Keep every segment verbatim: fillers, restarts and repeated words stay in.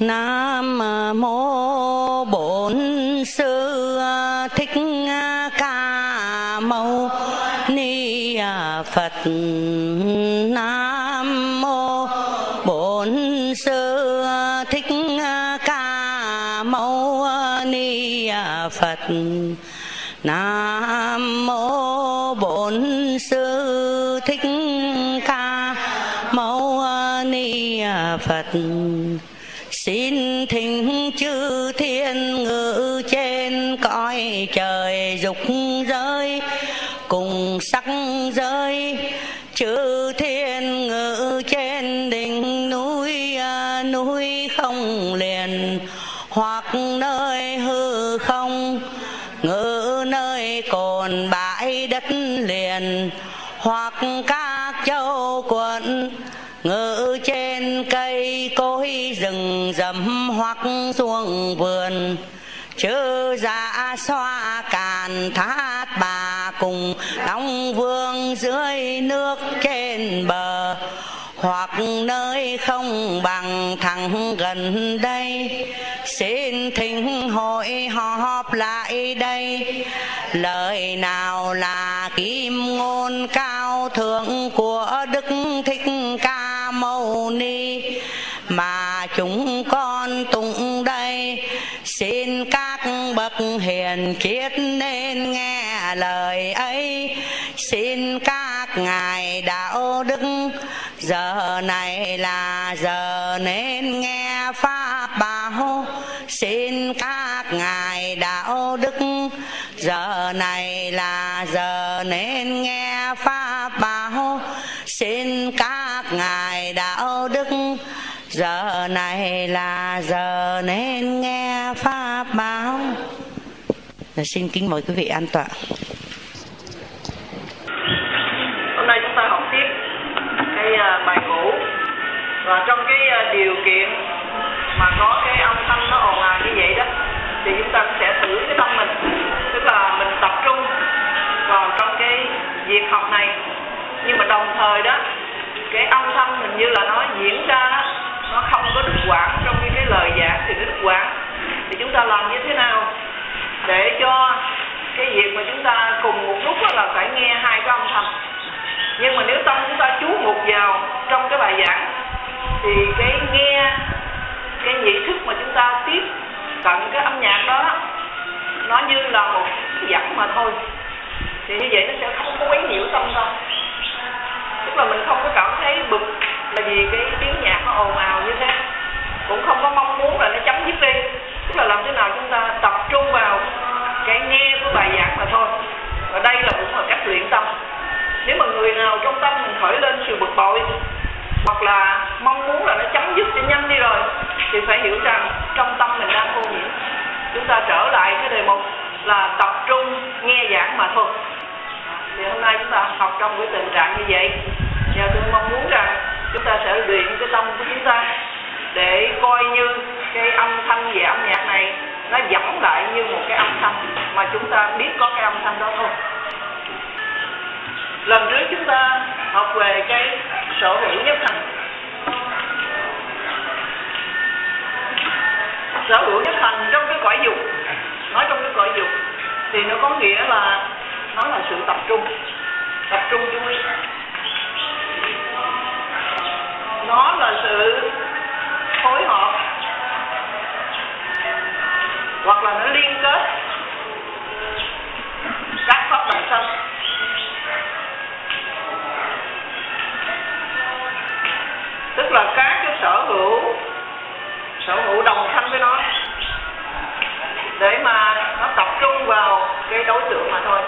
Nam mô Bổn Sư Thích Ca Mâu Ni Phật. Nam mô Bổn Sư Thích Ca Mâu Ni Phật. Nam mô Bổn Sư Thích Ca Mâu Ni Phật. Xin thỉnh chư thiên ngự trên cõi trời dục giới cùng sắc giới, chư thiên ngự trên đỉnh núi núi không liền, hoặc nơi hư không ngự nơi cồn bãi đất liền, hoặc các châu quận ngự trên cây cối rừng rậm, hoặc xuống vườn chư dạ xoa càn thác bà cùng đóng vương dưới nước trên bờ, hoặc nơi không bằng thẳng gần đây. Xin thỉnh hội họp lại đây, lời nào là kim ngôn cao thượng của Đức Thích Ca Mâu Ni mà chúng con tụng đây. Xin các bậc hiền triết nên nghe lời ấy. Xin các ngài đạo đức giờ này là giờ nên nghe pháp bảo. Xin các ngài đạo đức giờ này là giờ nên nghe pháp bảo. Xin các ngài đạo đức giờ này là giờ nên nghe pháp báo. Và xin kính mời quý vị an tọa. Hôm nay chúng ta học tiếp cái bài cũ, và trong cái điều kiện mà có cái âm thanh nó ồn ào như vậy đó, thì chúng ta sẽ thử cái tâm mình, tức là mình tập trung vào trong cái việc học này, nhưng mà đồng thời đó cái âm thanh hình như là nó diễn ra đó, nó không có đứt quãng trong cái, cái lời giảng thì nó đứt quãng. Thì chúng ta làm như thế nào để cho cái việc mà chúng ta cùng một lúc là phải nghe hai cái âm thanh, nhưng mà nếu tâm chúng ta chú mục vào trong cái bài giảng thì cái nghe, cái nhị thức mà chúng ta tiếp cận cái âm nhạc đó nó như là một dẫn mà thôi, thì như vậy nó sẽ không có quấy nhiễu tâm đâu. Tức là mình không có cảm thấy bực là vì cái tiếng nhạc nó ồn ào như thế, cũng không có mong muốn là nó chấm dứt đi. Tức là làm thế nào chúng ta tập trung vào cái nghe của bài giảng mà thôi. Và đây là cũng là cách luyện tâm. Nếu mà người nào trong tâm mình khởi lên sự bực bội hoặc là mong muốn là nó chấm dứt cho nhanh đi rồi, thì phải hiểu rằng trong tâm mình đang ô nhiễm. Chúng ta trở lại cái đề mục là tập trung nghe giảng mà thôi. Thì hôm nay chúng ta học trong cái tình trạng như vậy, và tôi mong muốn rằng chúng ta sẽ luyện cái tâm của chúng ta để coi như cái âm thanh về âm nhạc này nó dẫn lại như một cái âm thanh mà chúng ta biết có cái âm thanh đó thôi. Lần trước chúng ta học về cái sở hữu nhất hành. Sở hữu nhất hành trong cái cõi dục, nói trong cái cõi dục thì nó có nghĩa là nó là sự tập trung, tập trung chú ý. Nó là sự phối hợp hoặc là nó liên kết các pháp đồng sanh. Tức là các cái sở hữu sở hữu đồng sanh với nó, để mà nó tập trung vào cái đối tượng mà thôi.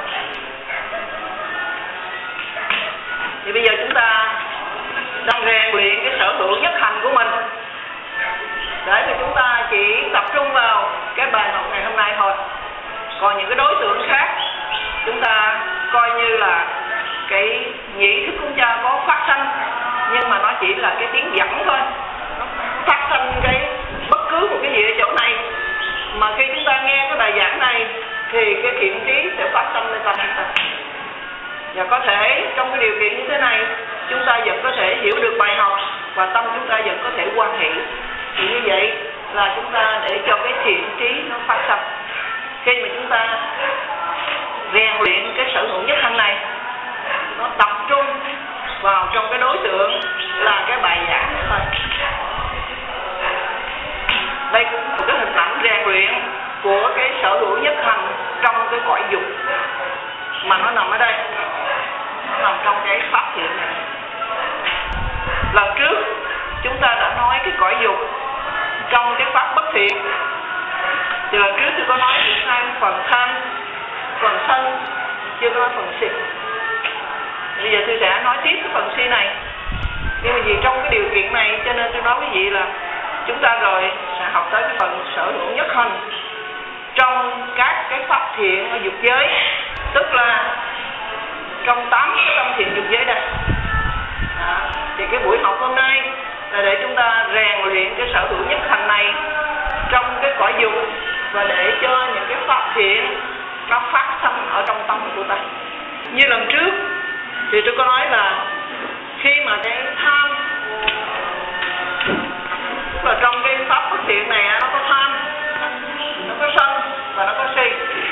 Thì bây giờ chúng ta đang rèn luyện cái sở hữu nhất hành của mình, để thì chúng ta chỉ tập trung vào cái bài học ngày hôm nay thôi. Còn những cái đối tượng khác chúng ta coi như là cái nhị thức của chúng ta có phát sanh, nhưng mà nó chỉ là cái tiếng dẫn thôi. Nó phát sanh cái bất cứ một cái gì ở chỗ này, mà khi chúng ta nghe cái bài giảng này thì cái thiện trí sẽ phát sanh lên tâm chúng ta. Và có thể trong cái điều kiện như thế này, chúng ta vẫn có thể hiểu được bài học và tâm chúng ta vẫn có thể quan hệ. Thì như vậy là chúng ta để cho cái thiện trí nó phát sinh. Khi mà chúng ta rèn luyện cái sở hữu nhất hành này, nó tập trung vào trong cái đối tượng là cái bài giảng này thôi. Đây cũng một cái hình ảnh rèn luyện của cái sở hữu nhất hành trong cái cõi dục, mà nó nằm ở đây, nó nằm trong cái pháp thiện này. Lần trước chúng ta đã nói cái cõi dục trong cái pháp bất thiện, thì lần trước tôi có nói được hai phần tham, phần sân, chưa có nói phần si. Bây giờ tôi sẽ nói tiếp cái phần si này, nhưng mà vì trong cái điều kiện này cho nên tôi nói quý vị là chúng ta rồi sẽ học tới cái phần sở hữu nhất hành trong các cái pháp thiện ở dục giới, tức là trong tám cái tâm thiện dục giới đây. Đó. Thì cái buổi học hôm nay là để chúng ta rèn luyện cái sở hữu nhất hành này trong cái cõi dục, và để cho những cái pháp thiện nó phát sinh ở trong tâm của ta. Như lần trước thì tôi có nói là khi mà cái tham, tức là trong cái pháp bất thiện này nó có tham, nó có sân và nó có si.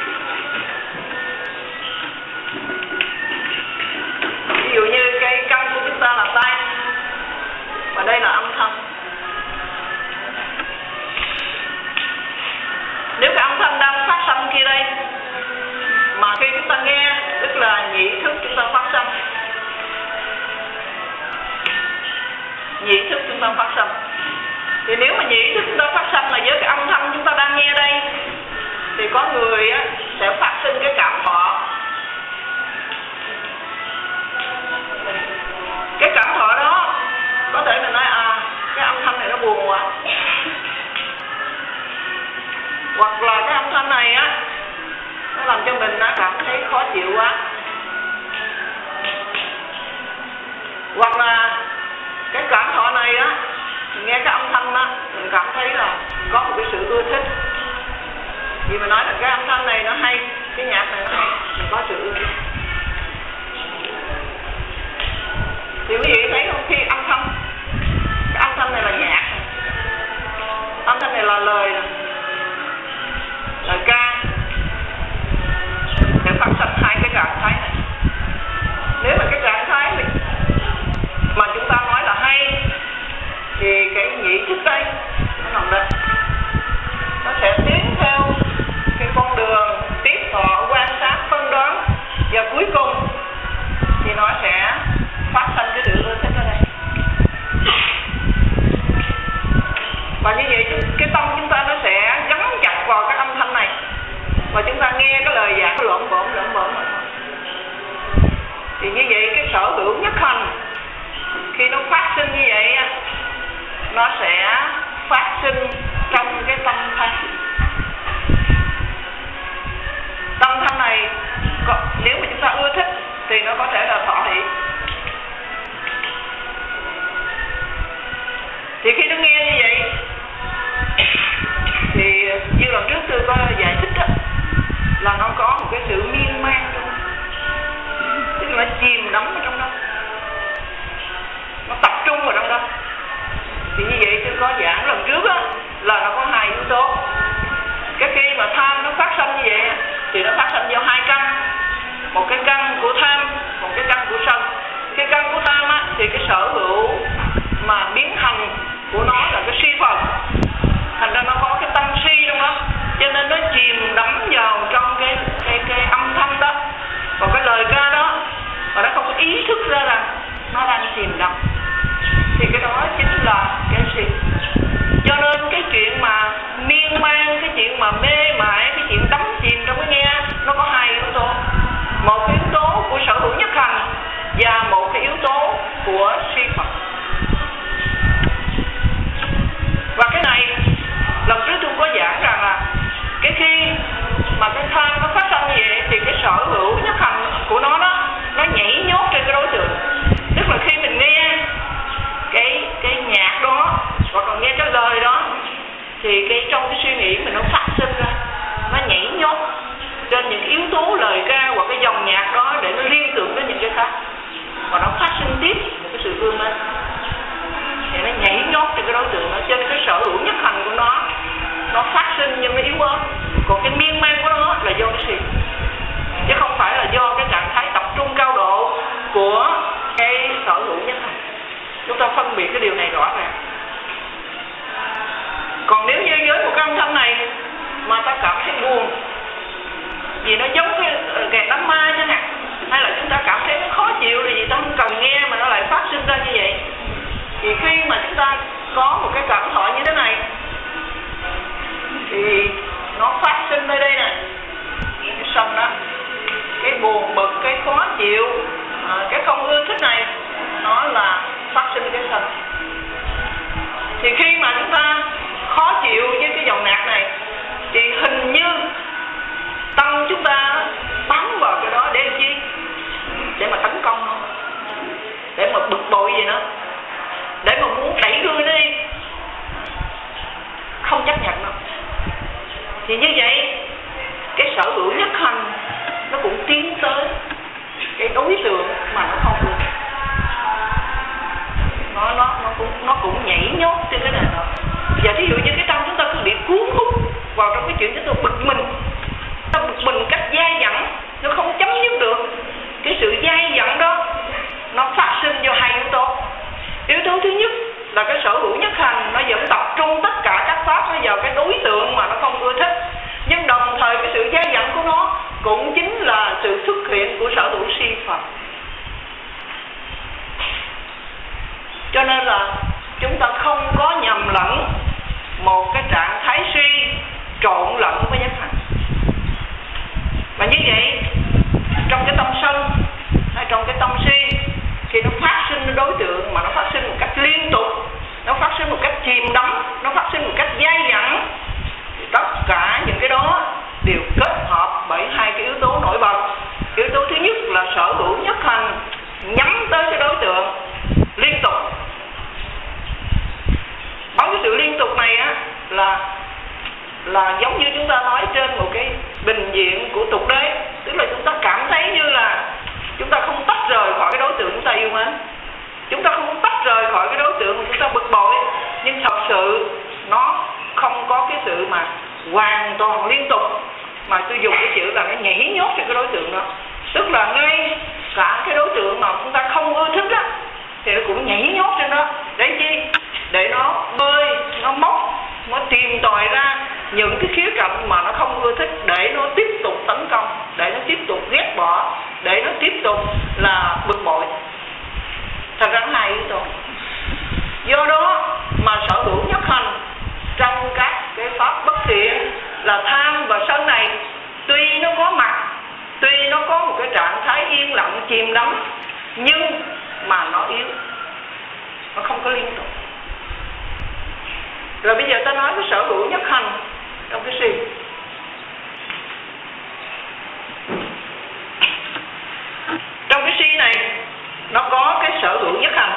Ví dụ như cái căn của chúng ta là tay, và đây là âm thanh. Nếu cái âm thanh đang phát sinh kia đây, mà khi chúng ta nghe, tức là nhị thức chúng ta phát sinh, nhị thức chúng ta phát sinh. Thì nếu mà nhị thức chúng ta phát sinh là với cái âm thanh chúng ta đang nghe đây, thì có người á, sẽ phát sinh cái cảm thọ. Cái cảm thọ đó có thể mình nói à, cái âm thanh này nó buồn quá, hoặc là cái âm thanh này á, nó làm cho mình nó cảm thấy khó chịu quá, hoặc là cái cảm thọ này á, mình nghe cái âm thanh á, mình cảm thấy là có một cái sự ưa thích. Vì mình nói là cái âm thanh này nó hay, cái nhạc này nó hay, mình có sự ưa thích. Thì quý vị thấy không, khi âm thanh, cái âm thanh này là nhạc, âm thanh này là lời, lời ca, để phát sinh hai cái trạng thái này. Nếu mà cái trạng thái này mà chúng ta nói là hay, thì cái nhị thức đây nó nằm đây, nó sẽ tiến theo cái con đường tiếp thọ, quan sát, phân đoán, và cuối cùng thì nó sẽ phát sinh cái sự ưa thích ở đây. Và như vậy cái tâm chúng ta nó sẽ gắn chặt vào cái âm thanh này, và chúng ta nghe cái lời giảng nó lộn bộn lộn bộn mà thôi. Thì như vậy cái sở hữu nhất hành khi nó phát sinh như vậy, nó sẽ phát sinh trong cái tâm thanh. Tâm thanh này nếu mà chúng ta ưa thích thì nó có thể là thọ hỷ. Thì khi nó nghe như vậy, thì như lần trước tôi có giải thích đó, là nó có một cái sự miên man trong đó, tức là nó chìm đắm ở trong đó, nó tập trung vào trong đó. Thì như vậy tôi có giảng lần trước á, là nó có hai yếu tố. Cái khi mà tham nó phát sinh như vậy thì nó phát sinh do hai căn, một cái căn của tham, một cái căn của sân. Cái căn của tham á, thì cái sở hữu mà biến thành của nó là cái si phần, thành ra nó có cái tâm si trong đó, cho nên nó chìm đắm vào trong cái cái cái âm thanh đó, còn cái lời ca đó, và nó không có ý thức ra rằng nó đang chìm đắm, thì cái đó chính là cái si. Cho nên cái chuyện mà miên man, cái chuyện mà mê mải, cái chuyện đắm chìm trong cái nghe, nó có hai yếu tố, một yếu tố của sở hữu nhất hành và một cái yếu tố của si phần. Và cái này lần trước tôi có giảng rằng là cái khi mà cái tham nó phát sinh như vậy thì cái sở hữu nhất hành của nó đó, nó nhảy nhót trên cái đối tượng. Tức là khi mình nghe cái cái nhạc đó hoặc là nghe cái lời đó, thì cái trong cái suy nghĩ mình nó phát sinh ra, nó nhảy nhót trên những yếu tố lời ca hoặc cái dòng nhạc đó để nó liên tưởng đến những cái khác, và nó phát sinh tiếp một cái sự vươn lên, thì nó nhảy nhót trên cái đối tượng đó. Trên cái sở hữu nhất hành của nó biệt cái điều này rõ ràng. Còn nếu như với một cái âm thanh này mà ta cảm thấy buồn, vì nó giống cái kẹt đám ma chẳng hạn, hay là chúng ta cảm thấy nó khó chịu là vì ta không cần nghe mà nó lại phát sinh ra như vậy, thì khi mà chúng ta có một cái cảm thọ như thế này thì nó phát sinh nơi đây nè, cái sân đó, cái buồn bực, cái khó chịu, à, cái không ưa thích này, nó là phát sinh cái sân. Thì khi mà chúng ta khó chịu với cái dòng nạt này thì hình như tâm chúng ta bám vào cái đó để làm chi? Để mà tấn công nó, để mà bực bội gì nó, để mà muốn đẩy đuôi nó đi, không chấp nhận nó. Thì như vậy cái sở hữu nhất hành nó cũng tiến tới cái đối tượng mà nó không được, nó nó nó cũng nó cũng nhảy nhót trên cái này đó. Và thí dụ như cái tâm chúng ta cứ bị cuốn hút vào trong cái chuyện chúng ta bực mình, ta bực mình cách dai dẳng, nó không chấm dứt được. Cái sự dai dẳng đó nó phát sinh do hai yếu tố. Yếu tố thứ nhất là cái sở hữu nhất hành nó vẫn tập trung tất cả các pháp nó vào cái đối tượng mà nó không ưa thích, nhưng đồng thời cái sự dai dẳng của nó cũng chính là sự xuất hiện của sở hữu si Phật. Cho nên là chúng ta không có nhầm lẫn một cái trạng thái suy trộn lẫn với nhất hành. Và như vậy trong cái tâm sân hay trong cái tâm si, khi nó phát sinh đối tượng mà nó phát sinh một cách liên tục, nó phát sinh một cách chìm đắm, nó phát sinh một cách dai dẳng, thì tất cả những cái đó đều kết hợp bởi hai cái yếu tố nổi bật. Yếu tố thứ nhất là sở hữu nhất hành nhắm tới cái đối tượng liên tục. Bằng cái sự liên tục này á là là giống như chúng ta nói trên một cái bình diện của tục đế, tức là chúng ta cảm thấy như là chúng ta không tách rời khỏi cái đối tượng chúng ta yêu mến, chúng ta không tách rời khỏi cái đối tượng mà chúng ta bực bội, nhưng thật sự nó không có cái sự mà hoàn toàn liên tục, mà tôi dùng cái chữ là nó nhảy nhót trên cái đối tượng đó. Tức là ngay cả cái đối tượng mà chúng ta không ưa thích á thì nó cũng nhảy nhót trên đó. Để chi? Để nó bơi, nó móc, nó tìm tòi ra những cái khía cạnh mà nó không ưa thích, để nó tiếp tục tấn công, để nó tiếp tục ghét bỏ, để nó tiếp tục là bực bội. Thật ra hai yếu tố. Do đó mà sở hữu nhất hành trong các cái pháp bất thiện là tham và sân này, tuy nó có mặt, tuy nó có một cái trạng thái yên lặng chìm đắm, nhưng mà nó yếu, nó không có liên tục. Rồi bây giờ ta nói cái sở hữu nhất hành trong cái si. Trong cái si này nó có cái sở hữu nhất hành.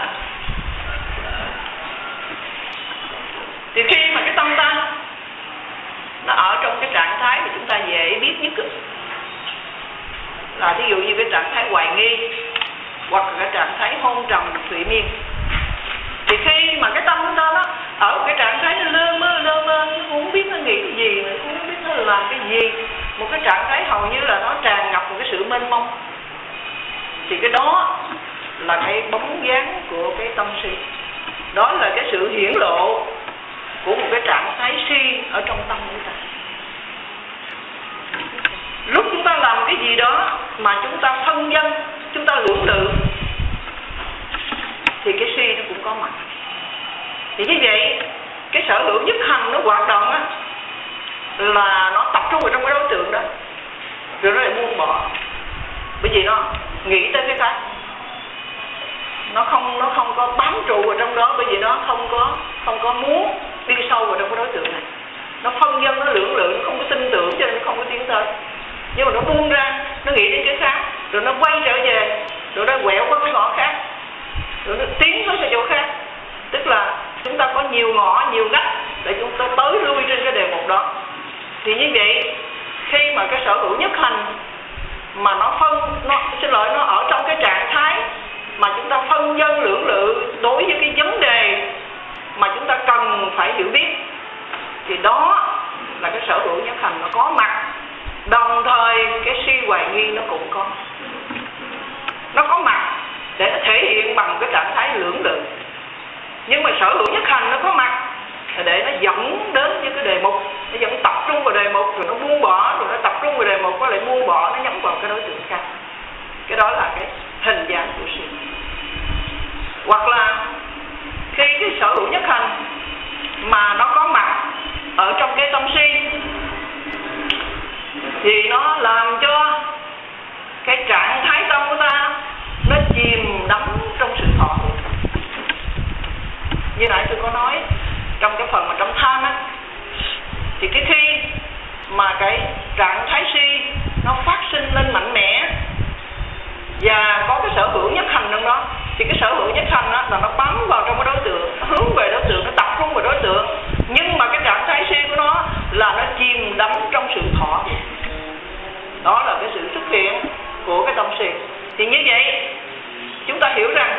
Thì khi mà cái tâm ta nó ở trong cái trạng thái mà chúng ta dễ biết nhất là thí dụ như cái trạng thái hoài nghi hoặc là cái trạng thái hôn trầm thủy miên, thì khi mà cái tâm chúng ta đó ở cái trạng thái nó lơ mơ lơ mơ, nó không biết nó nghĩ cái gì, nó không biết nó làm cái gì, một cái trạng thái hầu như là nó tràn ngập một cái sự mênh mông, thì cái đó là cái bóng dáng của cái tâm si. Đó là cái sự hiển lộ của một cái trạng thái si ở trong tâm của ta. Lúc chúng ta làm cái gì đó mà chúng ta phân vân, chúng ta lưỡng lự, thì cái si nó cũng có mặt. Thì như vậy cái sở hữu nhất hành nó hoạt động á, là nó tập trung vào trong cái đối tượng đó, rồi nó lại buông bỏ, bởi vì nó nghĩ tới cái khác, nó không nó không có bám trụ vào trong đó, bởi vì nó không có không có muốn đi sâu vào trong cái đối tượng này. Nó phân vân, nó lưỡng lự, nó không có tin tưởng, cho nên nó không có tiến tới. Nhưng mà nó buông ra, nó nghĩ đến cái khác, rồi nó quay trở về, rồi nó quẹo qua cái ngõ khác, rồi nó tiến tới cái chỗ khác. Tức là chúng ta có nhiều ngõ, nhiều ngách để chúng ta tới lui trên cái đề mục đó. Thì như vậy khi mà cái sở hữu nhất hành mà nó phân, nó xin lỗi, nó ở trong cái trạng thái mà chúng ta phân vân lưỡng lự đối với cái vấn đề mà chúng ta cần phải hiểu biết, thì đó là cái sở hữu nhất hành nó có mặt. Đồng thời cái si hoài nghi nó cũng có, nó có mặt để nó thể hiện bằng cái trạng thái lưỡng lự. Nhưng mà sở hữu nhất hành nó có mặt để nó dẫn đến những cái đề mục, nó dẫn tập trung vào đề mục, rồi nó buông bỏ, rồi nó tập trung vào đề mục, nó lại buông bỏ, nó nhắm vào cái đối tượng khác. Cái đó là cái hình dáng của si. Hoặc là khi cái sở hữu nhất hành mà nó có mặt ở trong cái tâm si thì nó làm cho cái trạng thái tâm của ta nó chìm đắm trong sự thọ hưởng. Như nãy tôi có nói trong cái phần mà trong tham á, thì cái khi mà cái trạng thái si nó phát sinh lên mạnh mẽ và có cái sở hữu nhất hành trong đó, thì cái sở hữu nhất hành đó là nó bám vào trong cái đối tượng, nó hướng về đối tượng, nó tập trung vào đối tượng, nhưng mà cái trạng thái si của nó là nó chìm đắm trong sự thọ. Đó là cái sự xuất hiện của cái tâm si. Thì như vậy chúng ta hiểu rằng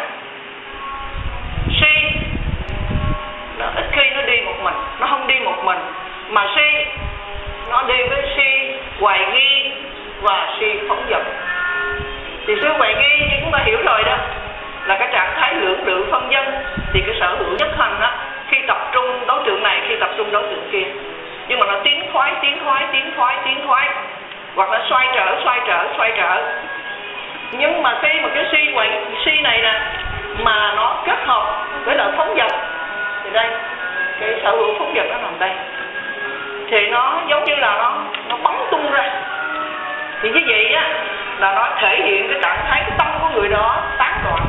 si nó ít khi nó đi một mình, nó không đi một mình, mà si nó đi với si hoài nghi và si phóng dật. Thì si hoài nghi như chúng ta hiểu rồi đó, là cái trạng thái lưỡng lự phân dân. Thì cái sở hữu nhất hành đó, khi tập trung đối tượng này, khi tập trung đối tượng kia, nhưng mà nó tiến thoái, tiến thoái, tiến thoái, tiến thoái, hoặc là xoay trở, xoay trở, xoay trở. Nhưng mà khi mà cái si hoài si này nè mà nó kết hợp với lại phóng dật, thì đây cái sở hữu phóng dật nó nằm đây, thì nó giống như là nó nó bắn tung ra. Thì như vậy á là nó thể hiện cái trạng thái cái tâm của người đó tán loạn.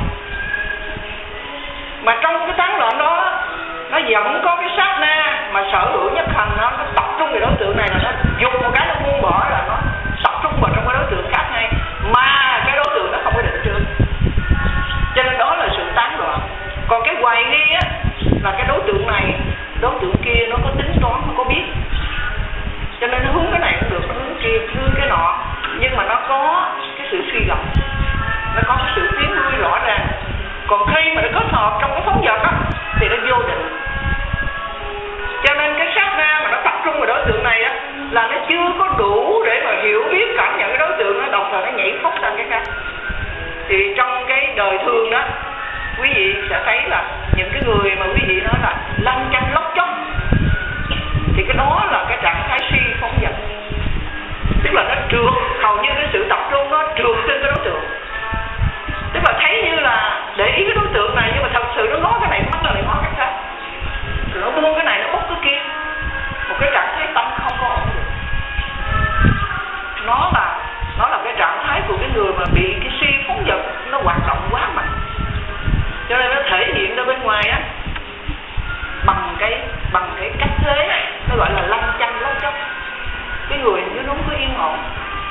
Mà trong cái tán loạn đó nó vẫn có cái sát na mà sở hữu nhất hành nó, nó tập trung về đối tượng này, là nó dùng một cái nó buông bỏ, là nó tập trung vào trong cái đối tượng khác ngay, mà cái đối tượng nó không có định trước. Cho nên đó là sự tán loạn. Còn cái hoài nghi á là cái đối tượng này, đối tượng kia nó có tính toán, nó có biết, cho nên nó hướng cái này cũng được, nó hướng kia, hướng cái nọ, nhưng mà nó có cái sự suy lọc, nó có cái sự tiến lui rõ ràng. Còn khi mà nó kết hợp trong cái phóng dật á thì nó vô định. Cho nên cái sát na mà nó tập trung vào đối tượng này á là nó chưa có đủ để mà hiểu biết cảm nhận cái đối tượng, nó đồng thời nó nhảy phóc sang cái khác. Thì trong cái đời thường đó, quý vị sẽ thấy là những cái người mà quý vị nói là lăn chanh lóc chóc, thì cái đó là cái trạng thái si phóng dật. Tức là nó trượt, hầu như cái sự tập trung nó trượt trên cái đối tượng. Tức là thấy như là để ý cái đối tượng này, nhưng mà thật sự nó ngó cái này, mắt là lại ngó cái khác, rồi nó buông cái này, nó bốc cái kia. Một cái trạng thái tâm không có ổn được. Nó là nó là cái trạng thái của cái người mà bị cái si phóng dật nó hoạt động quá mạnh, cho nên nó thể hiện ra bên ngoài á bằng cái bằng cái cách thế nó gọi là lăn chanh lóc chóc. Cái người như nó không có yên ổn.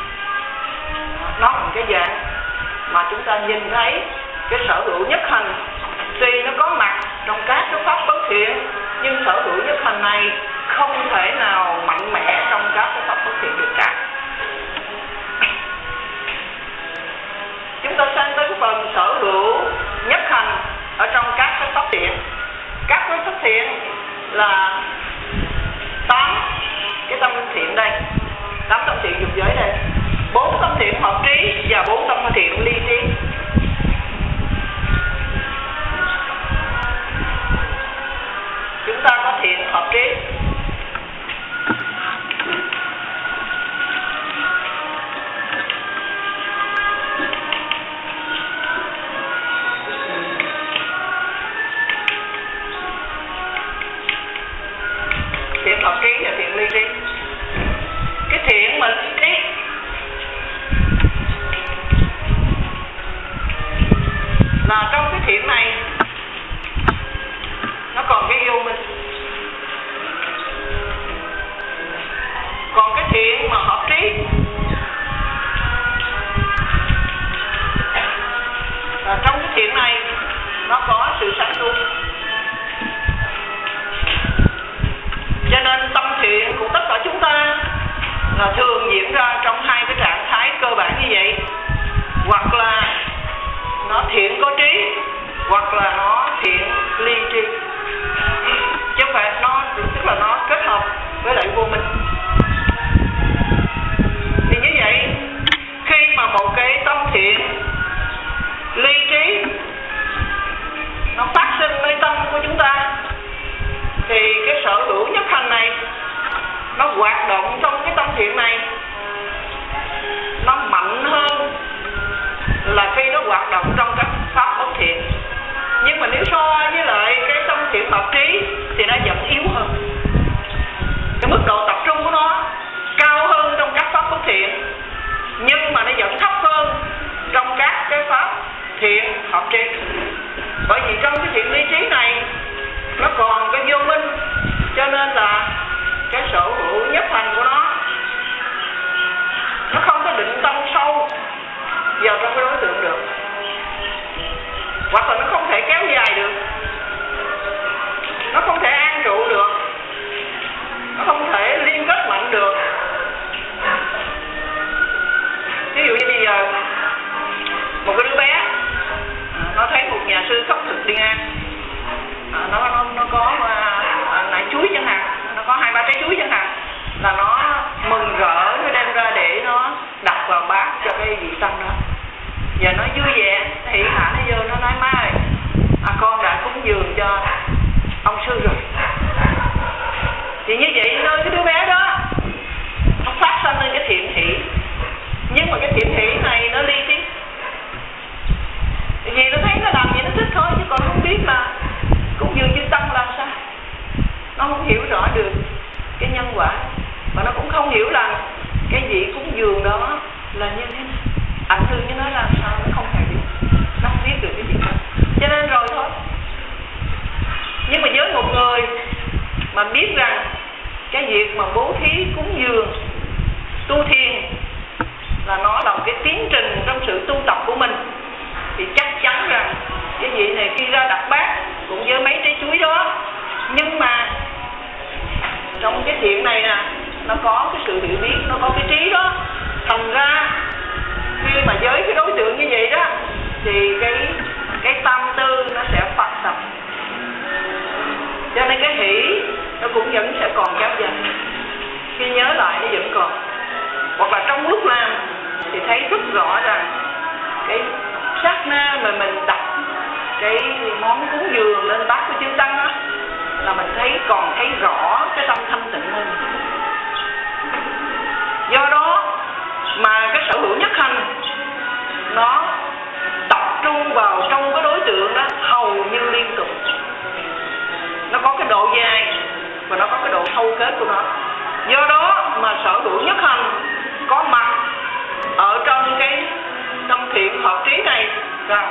Nó là cái dạng mà chúng ta nhìn thấy cái sở hữu nhất hành. Tuy nó có mặt trong các cái pháp bất thiện, nhưng sở hữu nhất hành này không thể nào mạnh mẽ trong các cái pháp bất thiện được cả. Chúng ta sang tới cái phần sở hữu nhất hành ở trong các cái pháp thiện. Các cái pháp thiện là tám cái tâm thiện đây, tám tâm thiện dục giới đây, bốn tâm thiện hợp trí và bốn tâm thiện ly trí. Chúng ta có thiện hợp trí. Thiện hợp trí và thiện ly trí. Cái thiện mà ly trí là trong cái thiện này nó còn cái yêu minh. Còn cái thiện mà hợp trí là trong cái thiện này nó có sự sáng suốt. Cho nên tâm thiện của tất cả chúng ta là thường diễn ra trong hai cái trạng thái cơ bản như vậy. Hoặc là nó thiện có trí, hoặc là nó thiện ly trí. Chứ không phải nó, tức là nó kết hợp với lại vô minh. Thì như vậy, khi mà một cái tâm thiện ly trí nó phát sinh nơi tâm của chúng ta hợp trí. Bởi vì trong cái thiện lý trí này nó còn cái vô minh, cho nên là cái sở hữu nhất thành của nó nó không có định tâm sâu vào trong cái đối tượng được, hoặc là nó không thể kéo dài được, nó không thể an trụ được, nó không thể liên kết mạnh được. Ví dụ như bây giờ một cái đứa bé nó thấy một nhà sư khất thực đi ngang, nó nó nó có nải chuối chẳng hạn, nó có hai ba trái chuối chẳng hạn, là nó mừng rỡ, nó đem ra để nó đặt vào bát cho cái vị tăng đó. Giờ nó vui vẻ, nó hỉ hả, nó vô nó nói má ơi, à, con đã cúng dường cho ông sư rồi. Thì như vậy nơi cái đứa bé đó nó phát sinh lên cái thiện hỷ, nhưng mà cái thiện hỷ này nó ly tí, vì nó thấy nó làm gì nó thích thôi, chứ còn không biết là cúng dường chư tăng là sao. Nó không hiểu rõ được cái nhân quả, và nó cũng không hiểu rằng cái vị cúng dường đó là như thế nào, ảnh hưởng cho nó làm sao, nó không hề biết, nó không biết được cái chuyện đó, cho nên rồi thôi. Nhưng mà với một người mà biết rằng cái việc mà bố thí cúng dường tu thiền là nó là một cái tiến trình trong sự tu tập của mình, thì chắc chắn rằng cái vị này khi ra đặt bát cũng với mấy trái chuối đó, nhưng mà trong cái thiện này nè, nó có cái sự hiểu biết, nó có cái trí đó, thành ra khi mà với cái đối tượng như vậy đó thì cái cái tâm tư nó sẽ phát tập, cho nên cái hỷ nó cũng vẫn sẽ còn kéo dài. Khi nhớ lại nó vẫn còn, hoặc là trong lúc làm thì thấy rất rõ rằng cái sát na mà mình đặt cái món cúng dường lên bát của chư tăng đó là mình thấy còn thấy rõ cái tâm thanh tịnh hơn. Do đó mà cái sở hữu nhất hành nó tập trung vào trong cái đối tượng đó hầu như liên tục. Nó có cái độ dài và nó có cái độ thâu kết của nó. Do đó mà sở hữu nhất hành có mặt ở trong cái tâm thiện hợp trí này rằng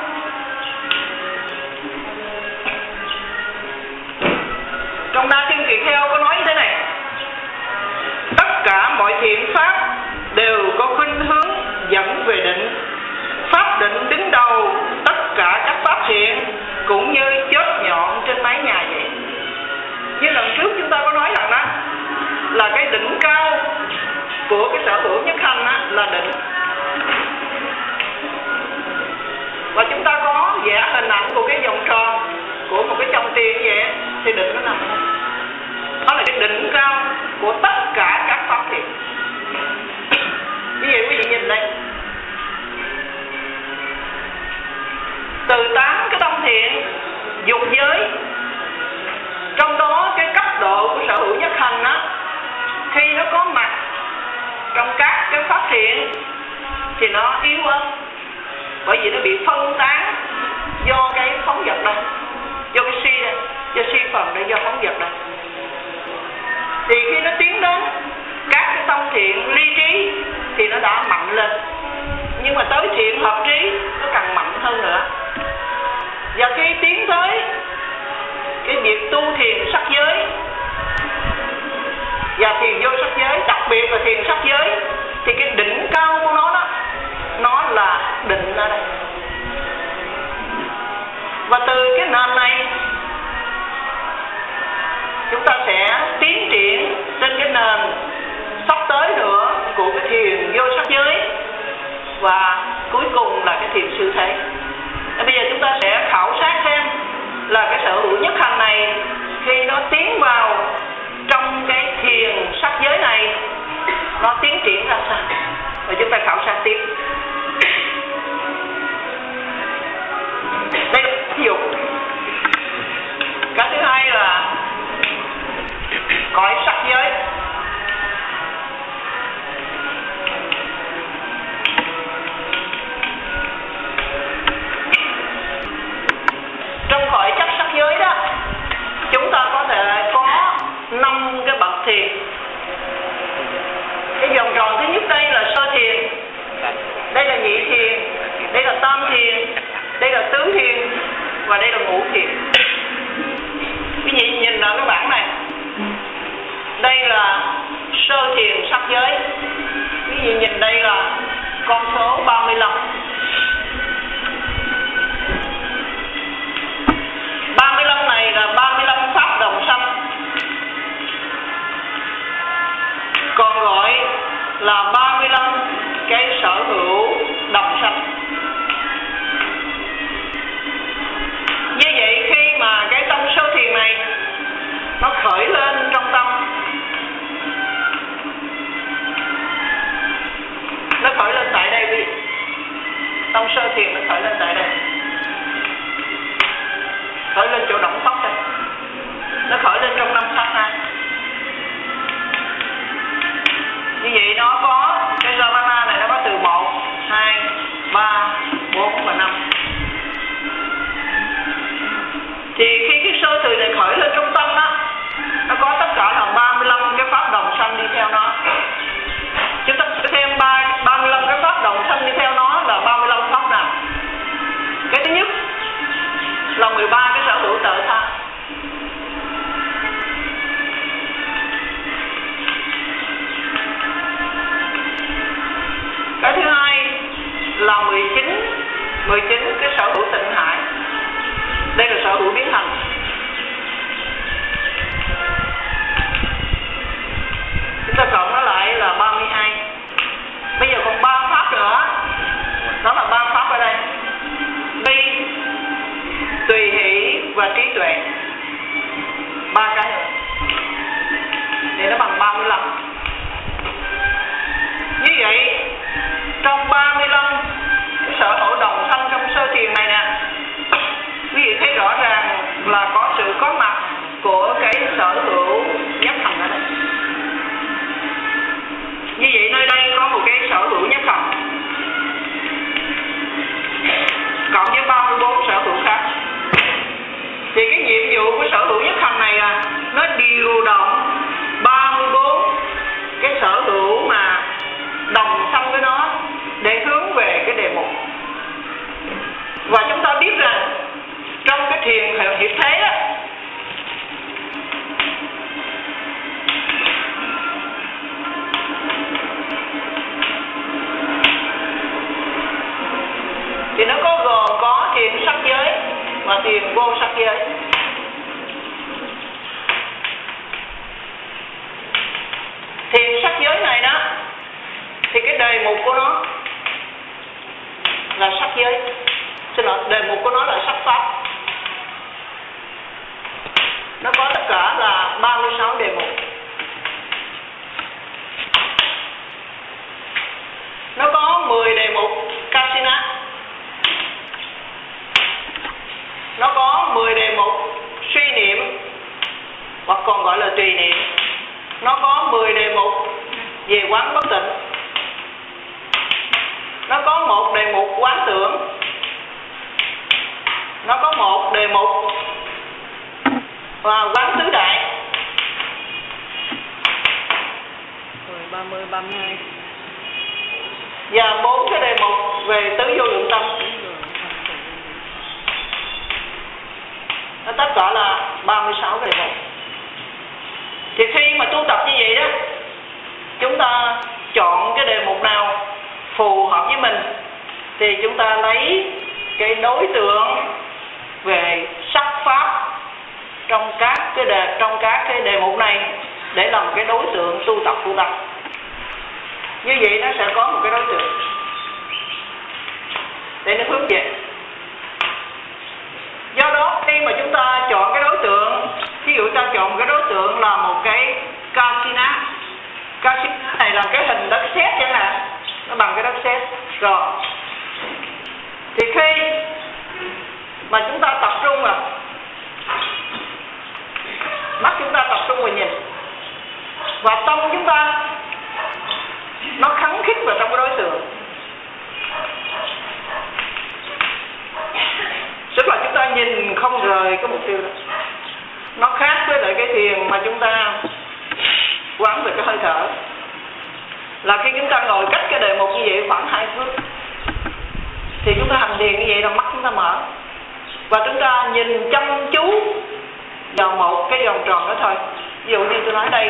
trong Đa Thiên Kỳ Kheo có nói như thế này: tất cả mọi thiện pháp đều có khuynh hướng dẫn về định. Pháp định đứng đầu tất cả các pháp thiện, cũng như chớp nhọn trên mái nhà vậy. Như lần trước chúng ta có nói rằng đó là cái đỉnh cao của cái sở hữu nhất hành á, là định. Và chúng ta có vẽ hình ảnh của cái vòng tròn của một cái chồng tiền vậy, thì định nó nằm đó. Đó là cái đỉnh cao của tất cả các pháp thiện. Như vậy quý vị nhìn đây, từ tám cái tâm thiện dục giới, trong đó cái cấp độ của sở hữu nhất hành á, khi nó có mặt trong các cái pháp thiện thì nó yếu ớt, bởi vì nó bị phân tán do cái phóng vật đây, do cái si đây, do si phần đây, do phóng vật đây. Thì khi nó tiến đến các cái tâm thiện ly trí thì nó đã mạnh lên, nhưng mà tới thiện hợp trí nó càng mạnh hơn nữa. Và khi tiến tới cái việc tu thiền sắc giới và thiền vô sắc giới, đặc biệt là thiền sắc giới, thì cái đỉnh cao của nó đó, nó là định ở đây. Và từ cái nền này chúng ta sẽ tiến triển trên cái nền sắp tới nữa của cái thiền vô sắc giới, và cuối cùng là cái thiền sư thế. Bây giờ chúng ta sẽ khảo sát thêm là cái sở hữu nhất hành này khi nó tiến vào trong cái thiền sắc giới này nó tiến triển ra sao, và chúng ta khảo sát tiếp. Đây là ví dụ. Cái thứ hai là cõi sắc giới. Trong cõi chất sắc giới đó, chúng ta có thể có năm cái bậc thiền. Cái vòng tròn thứ nhất đây là sơ thiền, đây là nhị thiền, đây là tam thiền, đây là tứ thiền, và đây là ngũ thiền. Quý vị nhìn ở cái bảng này, đây là sơ thiền sắc giới. Quý vị nhìn đây là con số ba mươi lăm. ba mươi lăm này là ba mươi lăm pháp đồng sanh, còn gọi là ba mươi lăm cái sở hữu đồng sanh. Như vậy khi mà cái tâm sơ thiền này nó khởi lên trong tâm, nó khởi lên tại đây đi, tâm sơ thiền nó khởi lên tại đây, khởi lên chỗ động pháp đây, nó khởi lên trong năm sát na. Như vậy nó có cái Javana này, nó có từ một, hai, ba, bốn và năm. Thì khi cái sơ thiền này khởi lên trong tâm á, nó có tất cả là ba mươi lăm cái pháp đồng sanh đi theo nó. Chúng ta thêm ba mươi lăm cái pháp đồng sanh đi theo nó là ba mươi lăm pháp nào? Cái thứ nhất là mười ba cái sở hữu tự tha. Cái thứ hai là mười chín, mười chín cái sở hữu tịnh hải. Đây là sở hữu biến thành. Chúng ta cộng nó lại là ba mươi hai. Bây giờ còn ba pháp nữa. Đó là ba pháp ở đây: bi, tùy hỷ và trí tuệ. Ba cái nữa thì nó bằng ba mươi lăm. Như vậy trong ba mươi lăm cái sở hữu đồng sanh trong sơ thiền này nè, quý vị thấy rõ ràng là có sự có mặt của cái sở hữu nhất thành ở đây. Như vậy nơi đây có một cái sở hữu nhất thành cộng với ba mươi bốn sở hữu khác. Thì cái nhiệm vụ của sở hữu nhất thành này là nó điều động ba mươi bốn cái sở hữu mà đồng sanh với nó để hướng về cái đề mục. Và chúng ta biết rằng trong cái thiền hiện thế á, thì nó có gồm có thiền sắc giới và thiền vô sắc giới. Thiền sắc giới này đó thì cái đề mục của nó là sắc giới. Xin lỗi, đề mục của nó là sắc pháp. Nó có tất cả là ba mươi sáu đề mục. Nó có mười đề mục Kasina. Nó có mười đề mục suy niệm hoặc còn gọi là tùy niệm. Nó có mười đề mục về quán bất tịnh. Nó có một đề mục quán tưởng. Nó có một đề mục và quán tứ đại. ba mươi, ba mươi hai. Và bốn cái đề mục về tứ vô lượng tâm. Nó tất cả là ba mươi sáu cái đề mục. Thì khi mà tu tập như vậy đó, chúng ta chọn cái đề mục nào phù hợp với mình thì chúng ta lấy cái đối tượng về sắc pháp trong các cái đề trong các cái đề mục này để làm cái đối tượng tu tập của ta. Như vậy nó sẽ có một cái đối tượng để nó hướng về. Do đó khi mà chúng ta chọn cái đối tượng, ví dụ ta chọn một cái đối tượng là một cái Kasina. Kasina này là cái hình đất sét chẳng hạn, nó bằng cái đất sét. Rồi thì khi mà chúng ta tập trung vào mắt, chúng ta tập trung vào nhìn, và tâm chúng ta nó khắng khít vào trong cái đối tượng, tức là chúng ta nhìn không rời cái mục tiêu đó. Nó khác với lại cái thiền mà chúng ta quán về cái hơi thở, là khi chúng ta ngồi cách cái đề mục như vậy khoảng hai phút thì chúng ta hành thiền như vậy là mắt chúng ta mở, và chúng ta nhìn chăm chú vào một cái vòng tròn đó thôi. Ví dụ như tôi nói đây,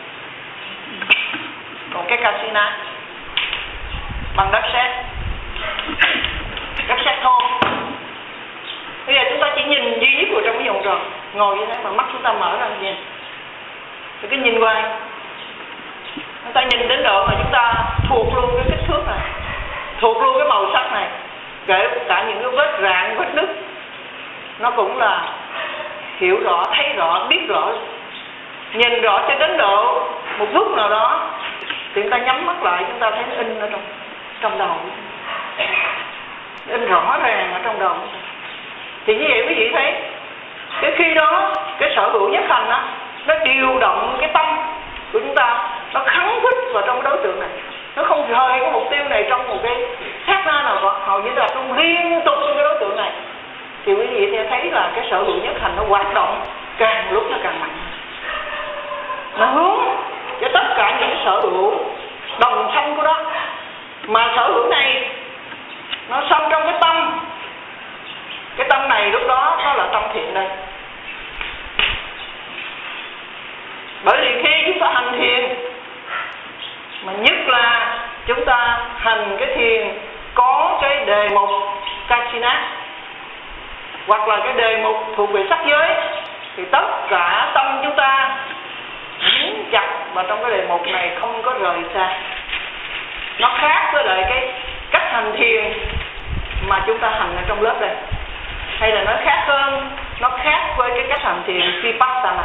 một cái casino bằng đất sét, đất sét thô. Bây giờ chúng ta chỉ nhìn duy nhất vào trong cái vòng tròn, ngồi như thế mà mắt chúng ta mở ra nhìn, rồi cứ nhìn hoài. Chúng ta nhìn đến độ mà chúng ta thuộc luôn cái kích thước này, thuộc luôn cái màu sắc này, kể cả những cái vết rạn, vết nứt, nó cũng là hiểu rõ, thấy rõ, biết rõ, nhìn rõ cho đến độ một lúc nào đó thì chúng ta nhắm mắt lại, chúng ta thấy nó in ở trong trong đầu, in rõ ràng ở trong đầu. Thì như vậy quý vị thấy, cái khi đó cái sở hữu nhất hành đó, nó điều động cái tâm của chúng ta, nó khắng khích vào trong đối tượng này, nó không rời cái mục tiêu này trong một cái sát na nào đó, hầu như là không liên tục trong cái đối tượng này. Thì quý vị sẽ thấy là cái sở hữu nhất hành nó hoạt động càng lúc nó càng mạnh, nó hướng cho tất cả những sở hữu đồng thanh của nó. Mà sở hữu này nó sâu trong cái tâm, cái tâm này lúc đó nó là tâm thiện đây. Bởi vì khi chúng ta hành thiền, mà nhất là chúng ta hành cái thiền có cái đề mục Kasina, hoặc là cái đề mục thuộc về sắc giới, thì tất cả tâm chúng ta dính chặt vào trong cái đề mục này, không có rời xa. Nó khác với lại cái cách hành thiền mà chúng ta hành ở trong lớp đây, hay là nói khác hơn, nó khác với cái cách hành thiền Vipassana.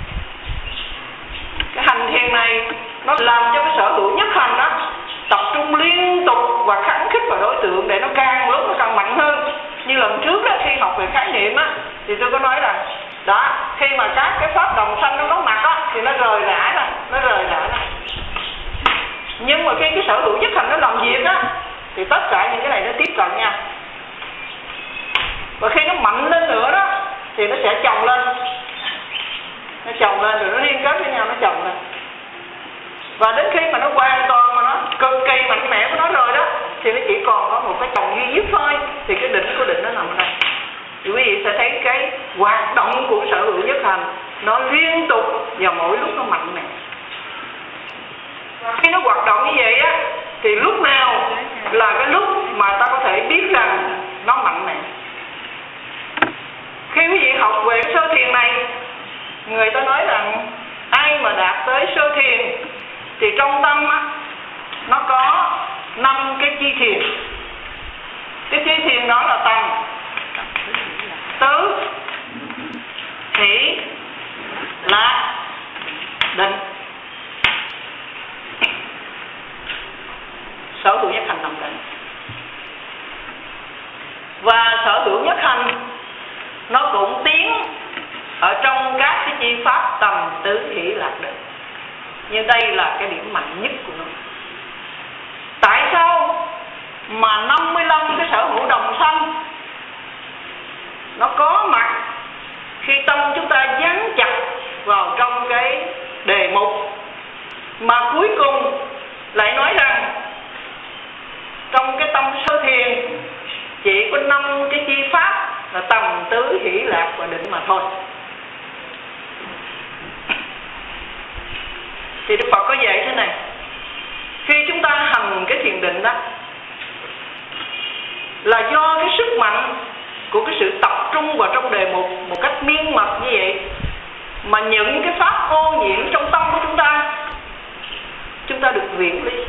Cái hành thiền này nó làm cho cái sở hữu nhất hành đó tập trung liên tục và khắng khích vào đối tượng để nó càng lúc nó càng mạnh hơn. Như lần trước đó, khi học về khái niệm á, thì tôi có nói là đó, khi mà các cái pháp đồng sanh nó có mặt á, thì nó rời rã ra, nó rời rã ra. Nhưng mà khi cái sở hữu nhất hành nó làm việc á, thì tất cả những cái này nó tiếp cận nhau. Và khi nó mạnh lên nữa đó, thì nó sẽ chồng lên, nó chồng lên rồi nó liên kết với nhau, nó chồng lên. Và đến khi mà nó hoàn toàn mà nó cực kỳ mạnh mẽ của nó rồi đó, thì nó chỉ còn có một cái chồng duy nhất thôi, thì cái đỉnh của định nó nằm ở đây. Thì quý vị sẽ thấy cái hoạt động của sở hữu nhất hành nó liên tục và mỗi lúc nó mạnh mẽ. Và khi nó hoạt động như vậy á, thì lúc nào là cái lúc mà ta có thể biết rằng nó mạnh mẽ. Khi quý vị học về sơ thiền này, người ta nói rằng ai mà đạt tới sơ thiền thì trong tâm á, nó có năm cái chi thiền. Cái chi thiền đó là tầm, tứ, hỷ, lạc, định. Sở hữu nhất hành nằm định. Và sở hữu nhất hành nó cũng tiến ở trong các cái chi pháp tầm, tứ, hỷ, lạc, định. Nhưng đây là cái điểm mạnh nhất của nó. Tại sao mà năm mươi lăm cái sở hữu đồng sanh nó có mặt khi tâm chúng ta dán chặt vào trong cái đề mục, mà cuối cùng lại nói rằng trong cái tâm sơ thiền chỉ có năm cái chi pháp là tầm, tứ, hỷ, lạc và định mà thôi. Thì Đức Phật có dạy thế này: khi chúng ta hành cái thiền định đó là do cái sức mạnh của cái sự tập trung vào trong đề mục một cách miên mật như vậy, mà những cái pháp ô nhiễm trong tâm của chúng ta chúng ta được viễn ly.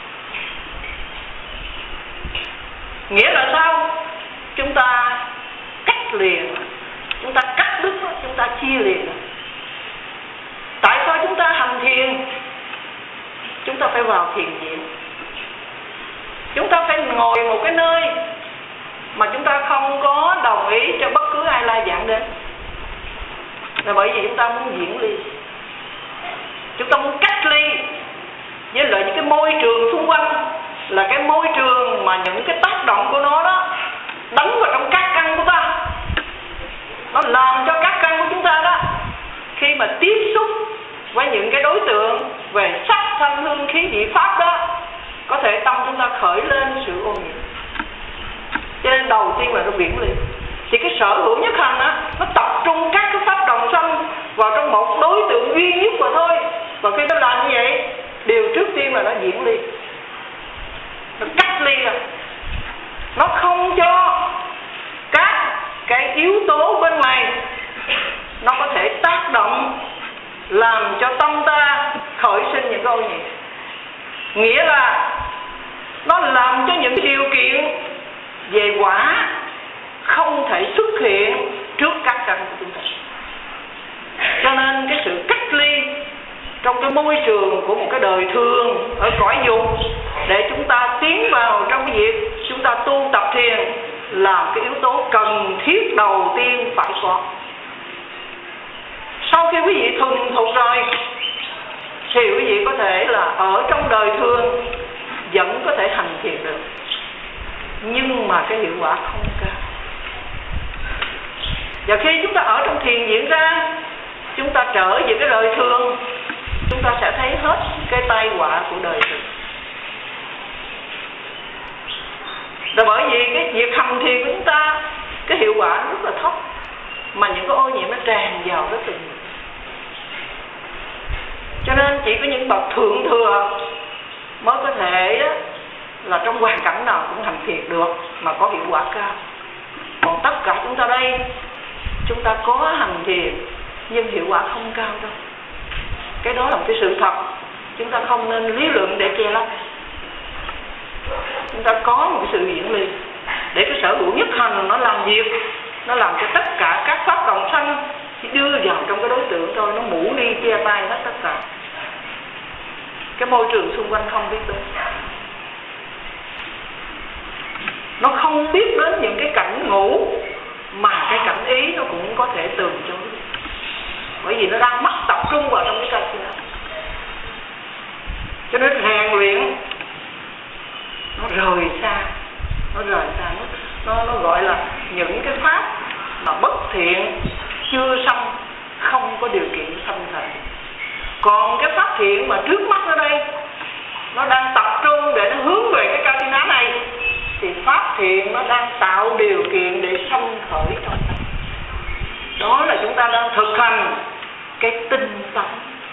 Nghĩa là sao? Chúng ta cắt liền, chúng ta cắt đứt, chúng ta chia liền. Tại sao chúng ta hành thiền? Chúng ta phải vào thiền viện, chúng ta phải ngồi một cái nơi mà chúng ta không có đồng ý cho bất cứ ai la giảng đến, là bởi vì chúng ta muốn diễn ly, chúng ta muốn cách ly với lại những cái môi trường xung quanh, là cái môi trường mà những cái tác động của nó đó đánh vào trong các căn của ta, nó làm cho các căn của chúng ta đó khi mà tiếp xúc với những cái đối tượng về sắc, thanh, hương, khí, vị, pháp đó, có thể tâm chúng ta khởi lên sự ô nhiễm. Cho nên đầu tiên là nó viễn ly. thì cái sở hữu nhất hành á, nó tập trung các cái pháp đồng sanh vào trong một đối tượng duy nhất mà thôi. Và khi nó làm như vậy, điều trước tiên là nó diễn ly, nó cách ly rồi, nó không cho các cái yếu tố bên ngoài nó có thể tác động làm cho tâm ta khởi sinh những cái ô nhiễm. Nghĩa là nó làm cho những điều kiện về quả không thể xuất hiện trước các căn của chúng ta. Cho nên cái sự cách ly trong cái môi trường của một cái đời thường ở cõi dục để chúng ta tiến vào trong cái việc chúng ta tu tập thiền là cái yếu tố cần thiết đầu tiên phải có. Sau khi quý vị thuần thục rồi thì quý vị có thể là ở trong đời thường vẫn có thể hành thiền được, nhưng mà cái hiệu quả không cao. Và khi chúng ta ở trong thiền diễn ra, chúng ta trở về cái đời thường, chúng ta sẽ thấy hết cái tai họa của đời thường. Là bởi vì cái việc hành thiền của chúng ta, cái hiệu quả rất là thấp, mà những cái ô nhiễm nó tràn vào rất là nhiều. Cho nên chỉ có những bậc thượng thừa mới có thể là trong hoàn cảnh nào cũng hành thiền được mà có hiệu quả cao. Còn tất cả chúng ta đây, chúng ta có hành thiền nhưng hiệu quả không cao đâu. Cái đó là một cái sự thật, chúng ta không nên lý luận để che lấp. Chúng ta có một cái sự diễn ly để cái sở hữu nhất hành nó làm việc, nó làm cho tất cả các pháp đồng sanh đưa vào trong cái đối tượng thôi, nó mũ đi che tay hết tất cả. Cái môi trường xung quanh không biết đến, nó không biết đến những cái cảnh ngủ mà cái cảnh ý nó cũng có thể từ chối, bởi vì nó đang mất tập trung vào trong cái cảnh đó. Cho nên rèn luyện nó rời xa, nó rời xa, nó, nó, nó gọi là những cái pháp mà bất thiện chưa xong, không có điều kiện sanh khởi. Còn cái pháp thiện mà trước mắt ở đây, nó đang tập trung để nó hướng về cái Katina này, thì pháp thiện nó đang tạo điều kiện để sanh khởi trong tâm. Đó là chúng ta đang thực hành cái tinh tấn.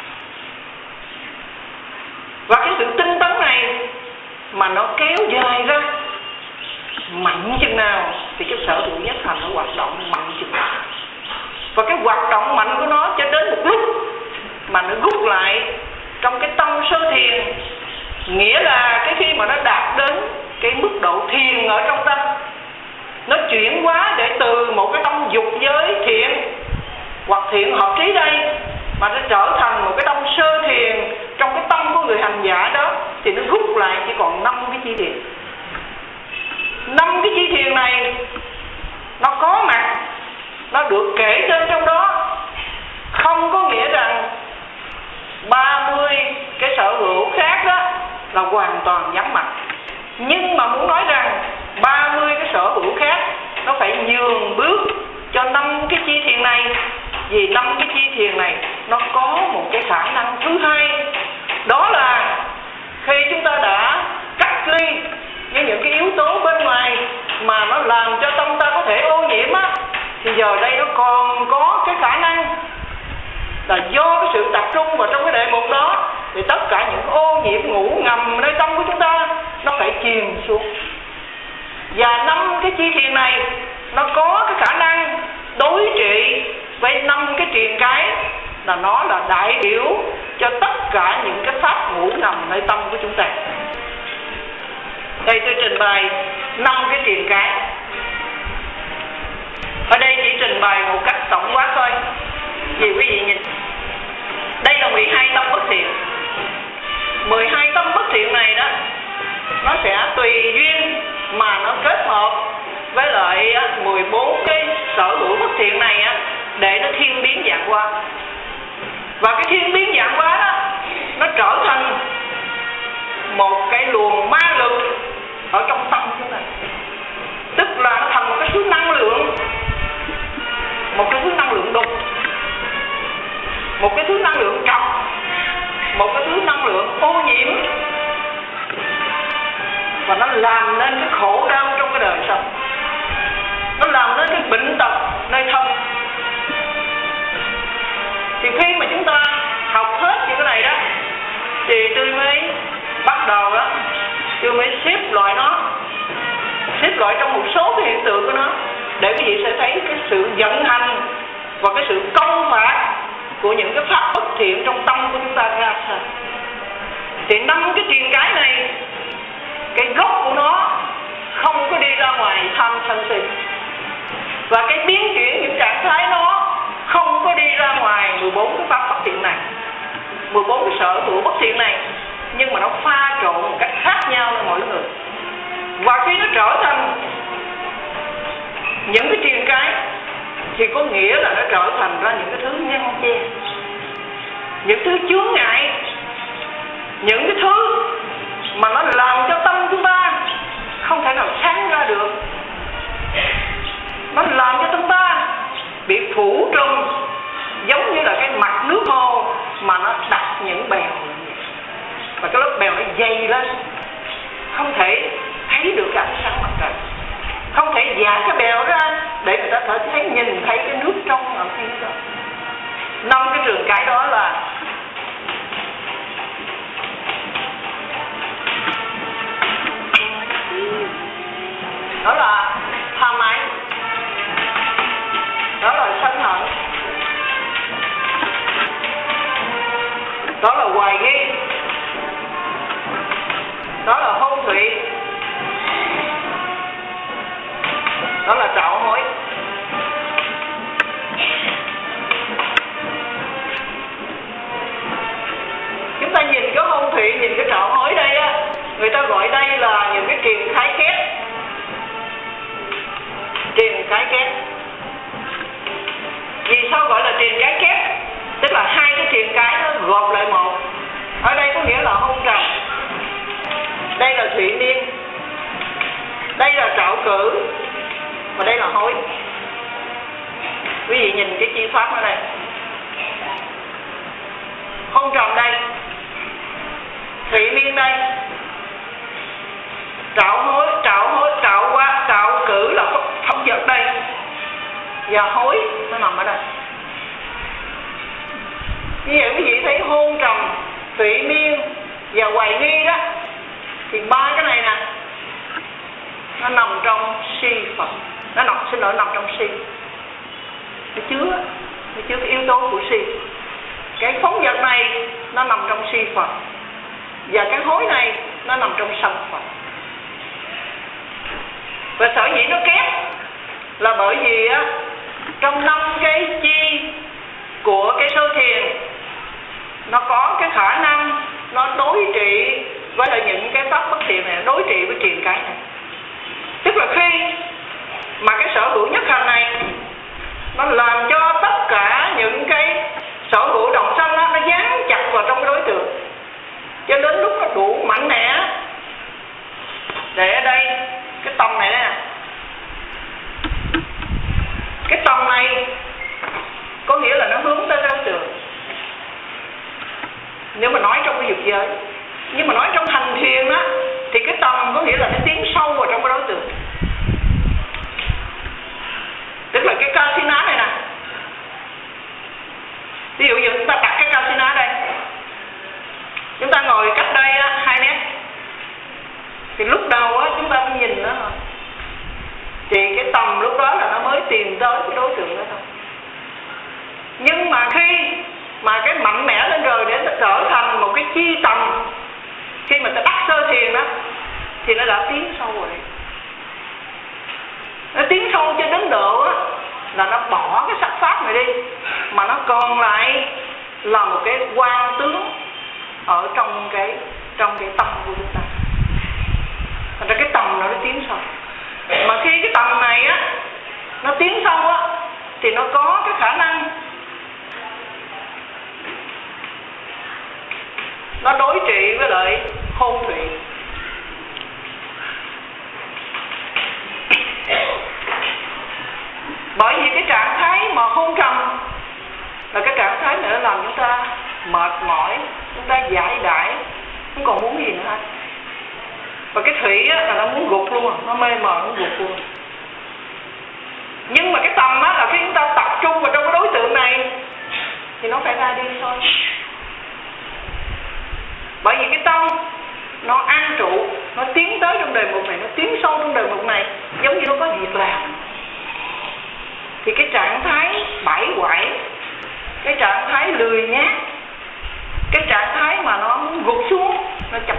Và cái sự tinh tấn này mà nó kéo dài ra mạnh chừng nào thì cái sở hữu nhất hành nó hoạt động mạnh chừng nào. Và cái hoạt động mạnh của nó cho đến một lúc mà nó rút lại trong cái tâm sơ thiền, nghĩa là cái khi mà nó đạt đến cái mức độ thiền ở trong tâm, nó chuyển hóa để từ một cái tâm dục giới thiện hoặc thiện hợp trí đây mà nó trở thành một cái tâm sơ thiền trong cái tâm của người hành giả đó, thì nó rút lại chỉ còn năm cái chi thiền. Năm cái chi thiền này nó có mặt, nó được kể trên trong đó, không có nghĩa rằng ba mươi cái sở hữu khác đó là hoàn toàn vắng mặt. Nhưng mà muốn nói rằng ba mươi cái sở hữu khác nó phải nhường bước cho năm cái chi thiền này, vì năm cái chi thiền này nó có một cái khả năng thứ hai, đó là khi chúng ta đã cách ly với những cái yếu tố bên ngoài mà nó làm cho tâm ta có thể ô nhiễm á, thì giờ đây nó còn có cái khả năng là do cái sự tập trung vào trong cái đề mục đó, thì tất cả những ô nhiễm ngủ ngầm nơi tâm của chúng ta nó phải chìm xuống. Và năm cái chi thiền này nó có cái khả năng đối trị với năm cái triền cái, là nó là đại biểu cho tất cả những cái pháp ngủ ngầm nơi tâm của chúng ta. Đây tôi trình bày năm cái triền cái. Ở đây chỉ trình bày một cách tổng quát thôi, vì quý vị nhìn đây là mười hai tâm bất thiện. mười hai tâm bất thiện này đó, nó sẽ tùy duyên mà nó kết hợp với lại mười bốn cái sở hữu bất thiện này á, để nó thiên biến dạng hóa. Và cái thiên biến dạng hóa đó, nó trở thành một cái luồng ma lực ở trong tâm chúng ta. Tức là nó thành một cái thứ năng lượng, một cái thứ năng lượng đục, một cái thứ năng lượng trọc, một cái thứ năng lượng ô nhiễm, và nó làm nên cái khổ đau trong cái đời sống. nó làm nên cái bệnh tật nơi thân. Thì khi mà chúng ta học hết những cái này đó, thì tôi mới bắt đầu đó, tôi mới xếp loại nó, xếp loại trong một số cái hiện tượng của nó, để quý vị sẽ thấy cái sự vận hành và cái sự công phạt của những cái pháp bất thiện trong tâm của chúng ta ra sao. Thì năm cái triền cái này, cái gốc của nó không có đi ra ngoài tham sân si, và cái biến chuyển những trạng thái nó không có đi ra ngoài mười bốn cái pháp bất thiện này, mười bốn cái sở hữu bất thiện này, nhưng mà nó pha trộn một cách khác nhau với mỗi người. Và khi nó trở thành những cái triền cái thì có nghĩa là nó trở thành ra những cái thứ nhân che, những thứ chướng ngại, những cái thứ mà nó làm cho tâm chúng ta không thể nào sáng ra được. Nó làm cho chúng ta bị phủ trùm, giống như là cái mặt nước hồ mà nó đặt những bèo, và cái lớp bèo nó dày lên, không thể thấy được cái ánh sáng mặt trời, không thể dạt cái bèo ra để người ta có thể thấy, nhìn thấy cái nước trong ở phía đó. Năm cái trường cái đó là đó là tham ái, đó là sân hận, đó là hoài nghi, đó là hôn thủy, đó là trạo hối. Chúng ta nhìn cái hôn thủy, nhìn cái trạo hối đây á, người ta gọi đây là những cái triền khái kép. Triền cái kép. Vì sao gọi là triền cái kép? Tức là hai cái triền cái nó gộp lại một. Ở đây có nghĩa là hôn trầm, đây là thủy miên, đây là trạo cử, và đây là hối. Quý vị nhìn cái chi pháp ở đây. Hôn trầm đây, thủy miên đây, trạo hối, trạo hối, trạo qua, trạo cử là pháp vật đây, và hối nó nằm ở đây. Như vậy quý vị thấy hôn trầm, thủy miên và hoài nghi đó, thì ba cái này nè, nó nằm trong si Phật, nó nằm, xin lỗi, nằm trong si, nó chứa, nó chứa cái yếu tố của si. Cái phóng vật này nó nằm trong si Phật, và cái hối này nó nằm trong sân Phật. Và sở dĩ nó kép là bởi vì á, trong năm cái chi của cái sơ thiền, nó có cái khả năng nó đối trị với lại những cái pháp bất thiện này, đối trị với triền cái này. Tức là khi mà cái sở hữu nhất hành này nó làm cho tất cả những cái sở hữu đồng sanh đó, nó dán chặt vào trong cái đối tượng, cho đến lúc nó đủ mạnh mẽ để ở đây cái tâm này nè, cái tâm này có nghĩa là nó hướng tới đối tượng. Nếu mà nói trong cái dục giới, nhưng mà nói trong hành thiền á, thì cái tâm có nghĩa là nó tiến sâu vào trong cái đối tượng. Tức là cái kasina này nè, ví dụ như chúng ta đặt cái kasina đây, chúng ta ngồi cách đây á, hai mét, thì lúc đầu á, chúng ta mới nhìn nó thôi, thì cái tầm lúc đó là nó mới tìm tới cái đối tượng đó thôi. Nhưng mà khi mà cái mạnh mẽ lên rồi để nó trở thành một cái chi tầm, khi mà ta đắc sơ thiền đó, thì nó đã tiến sâu rồi. Nó tiến sâu cho đến độ á, là nó bỏ cái sắc pháp này đi, mà nó còn lại là một cái quang tướng ở trong cái trong cái tâm của chúng ta. Thành ra cái tầm nó tiến sâu. Mà khi cái tầm này á, nó tiến sâu á, thì nó có cái khả năng nó đối trị với lại hôn thủy. Bởi vì cái trạng thái mà hôn trầm là cái trạng thái này nó làm chúng ta mệt mỏi, chúng ta giải đãi, không còn muốn gì nữa hết. Và cái thủy á, là nó muốn gục luôn, nó mê mờ, nó gục luôn. Nhưng mà cái tầm á là khi chúng ta tập trung vào trong cái đối tượng này thì nó phải ra đi thôi. Bởi vì cái tâm nó an trụ, nó tiến tới trong đời mục này, nó tiến sâu trong đời mục này, giống như nó có việc làm. Thì cái trạng thái bãi quải, cái trạng thái lười nhác, cái trạng thái mà nó gục xuống, nó chậm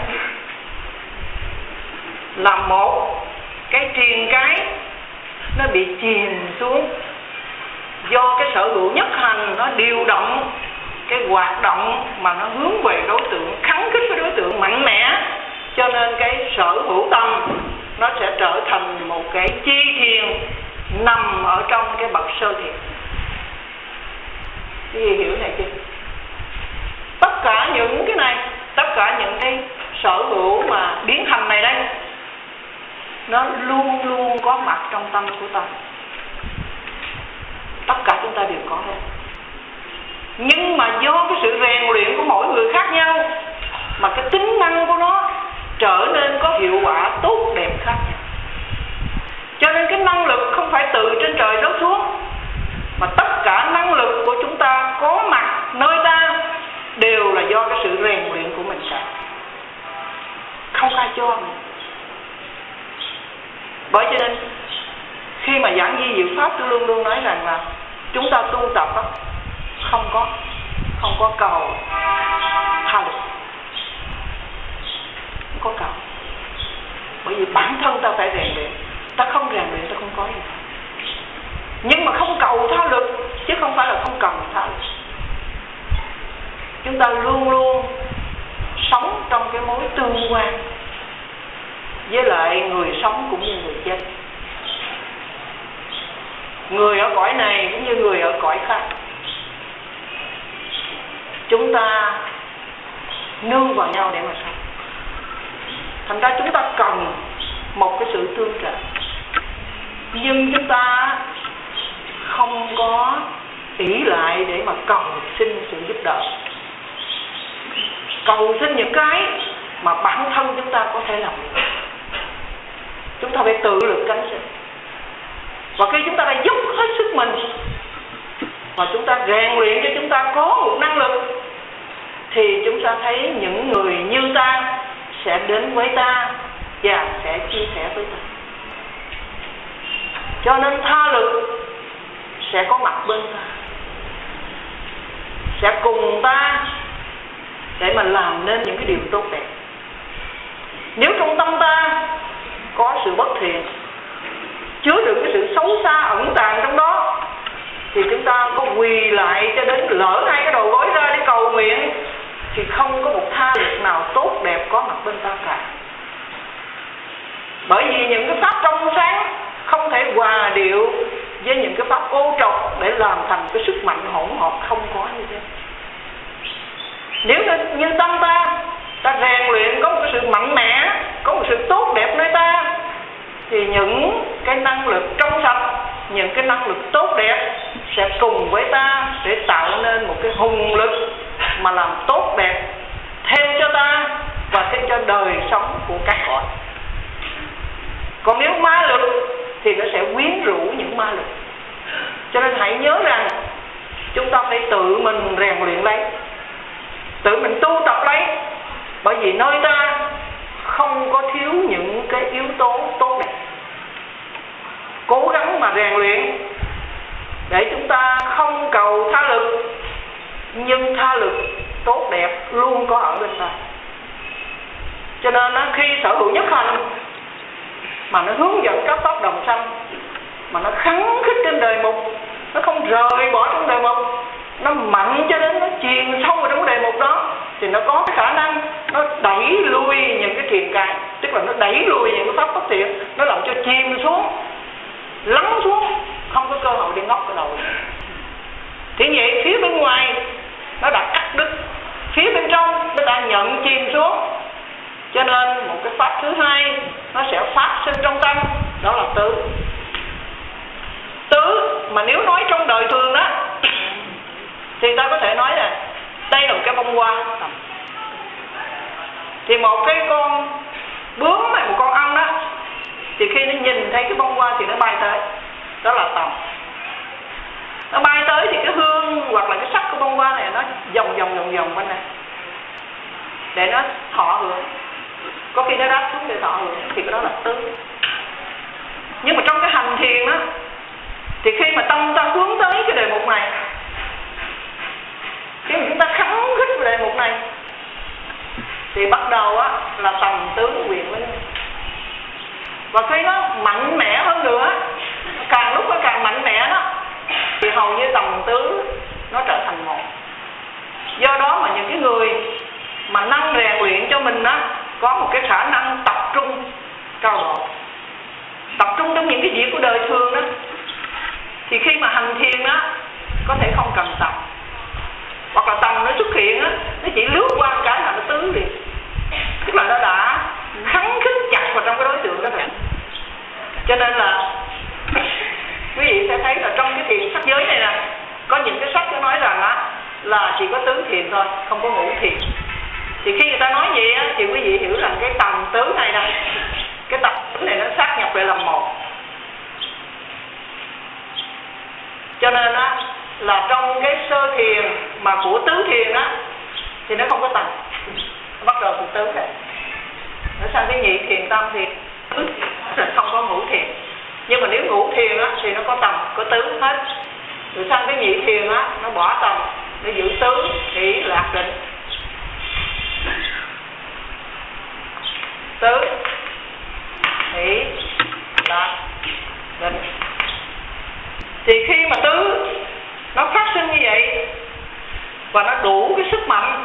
là một cái triền cái nó bị chìm xuống, do cái sở hữu nhất hành nó điều động cái hoạt động mà nó hướng về đối tượng, kháng khích với đối tượng mạnh mẽ, cho nên cái sở hữu tâm nó sẽ trở thành một cái chi thiền nằm ở trong cái bậc sơ thiền. Cái gì hiểu này chưa? Tất cả những cái này, tất cả những cái sở hữu mà biến thành này đây, nó luôn luôn có mặt trong tâm của ta. Tất cả chúng ta đều có hết. Nhưng mà do cái sự rèn luyện của mỗi người khác nhau mà cái tính năng của nó trở nên có hiệu quả tốt đẹp khác nhau. Cho nên cái năng lực không phải từ trên trời rớt xuống, mà tất cả năng lực của chúng ta có mặt nơi ta đều là do cái sự rèn luyện của mình cả. Không ai cho mình. Bởi cho nên khi mà giảng di diệu pháp, tôi luôn luôn nói rằng là chúng ta tu tập đó, không có không có cầu tha lực, không có cầu. Bởi vì bản thân ta phải rèn luyện, ta không rèn luyện ta không có gì. Nhưng mà không cầu tha lực, chứ không phải là không cần tha lực. Chúng ta luôn luôn sống trong cái mối tương quan với lại người sống cũng như người chết, người ở cõi này cũng như người ở cõi khác. Chúng ta nương vào nhau để mà sống. Thành ra chúng ta cần một cái sự tương trợ, nhưng chúng ta không có ỷ lại để mà cầu xin sự giúp đỡ, cầu xin những cái mà bản thân chúng ta có thể làm được. Chúng ta phải tự lực cánh sinh. Và khi chúng ta đã dốc hết sức mình và chúng ta rèn luyện cho chúng ta có một năng lực, thì chúng ta thấy những người như ta sẽ đến với ta và sẽ chia sẻ với ta. Cho nên tha lực sẽ có mặt bên ta, sẽ cùng ta để mà làm nên những cái điều tốt đẹp. Nếu trong tâm ta có sự bất thiện, chứa đựng cái sự xấu xa ẩn tàng trong đó, thì chúng ta có quỳ lại cho đến lỡ hai cái đầu gối ra để cầu nguyện, thì không có một tha lực nào tốt đẹp có mặt bên ta cả. Bởi vì những cái pháp trong sáng không thể hòa điệu với những cái pháp ô trọc để làm thành cái sức mạnh hỗn hợp, không có như thế. Nếu như tâm ta ta rèn luyện có một cái sự mạnh mẽ, có một sự tốt đẹp nơi ta, thì những cái năng lực trong sạch, những cái năng lực tốt đẹp sẽ cùng với ta để tạo nên một cái hùng lực mà làm tốt đẹp thêm cho ta và thêm cho đời sống của các cõi. Còn nếu ma lực thì nó sẽ quyến rũ những ma lực. Cho nên hãy nhớ rằng chúng ta phải tự mình rèn luyện lấy, tự mình tu tập lấy. Bởi vì nơi ta không có thiếu những cái yếu tố tốt đẹp. Cố gắng mà rèn luyện để chúng ta không cầu tha lực, nhưng tha lực tốt đẹp luôn có ở bên ta. Cho nên khi sở hữu nhất hành mà nó hướng dẫn các pháp đồng sanh, mà nó khắng khích trên đời mục, nó không rời bỏ trong đời mục, nó mạnh cho đến nó chìm sâu vào trong đề mục đó, thì nó có cái khả năng nó đẩy lui những cái triền cái, tức là nó đẩy lui những cái pháp bất thiện, nó làm cho chìm xuống, lắng xuống, không có cơ hội để ngóc cái đầu. Thì vậy phía bên ngoài nó đã cắt đứt, phía bên trong nó đã nhận chìm xuống. Cho nên một cái pháp thứ hai nó sẽ phát sinh trong tâm, đó là tứ. Tứ mà nếu nói trong đời thường đó thì ta có thể nói là đây là một cái bông hoa. Thì một cái con bướm hay một con ong đó, thì khi nó nhìn thấy cái bông hoa thì nó bay tới. đó là tầm. Nó bay tới thì cái hương hoặc là cái sắc của bông hoa này nó vòng vòng vòng vòng quanh này để nó thọ hưởng. Có khi nó đáp xuống để thọ hưởng thì cái đó là tứ. Nhưng mà trong cái hành thiền đó thì khi mà tâm ta hướng tới cái đề mục này, khi mà chúng ta khắng khích về đề mục này thì bắt đầu á là tầm tứ quyện với nhau. Và khi nó mạnh mẽ hơn nữa, càng lúc nó càng mạnh mẽ đó, thì hầu như tầm tứ nó trở thành một. Do đó mà những cái người mà năng rèn luyện cho mình á có một cái khả năng tập trung cao độ, tập trung trong những cái việc của đời thường đó, thì khi mà hành thiền á có thể không cần tập, hoặc là tầm nó xuất hiện á, nó chỉ lướt qua một cái là nó tứ liền, tức là nó đã khắng khích chặt vào trong cái đối tượng đó rồi. Cho nên là quý vị sẽ thấy là trong cái thiền sắc giới này nè, có những cái sách nó nói rằng á là chỉ có tứ thiền thôi, không có ngũ thiền. Thì khi người ta nói vậy á thì quý vị hiểu rằng cái tầm tứ này nè, cái tầm tứ này nó sát nhập lại làm một. Cho nên á là trong cái sơ thiền mà của tứ thiền á thì nó không có tầm, nó bắt đầu từ tứ này. Nó sang cái nhị thiền tâm thì không có ngũ thiền. Nhưng mà nếu ngũ thiền á thì nó có tầm, có tứ hết. Rồi sang cái nhị thiền á nó bỏ tầm, nó giữ tứ, hỷ, lạc, định. Tứ, hỷ, lạc, định. Thì khi mà tứ nó phát sinh như vậy và nó đủ cái sức mạnh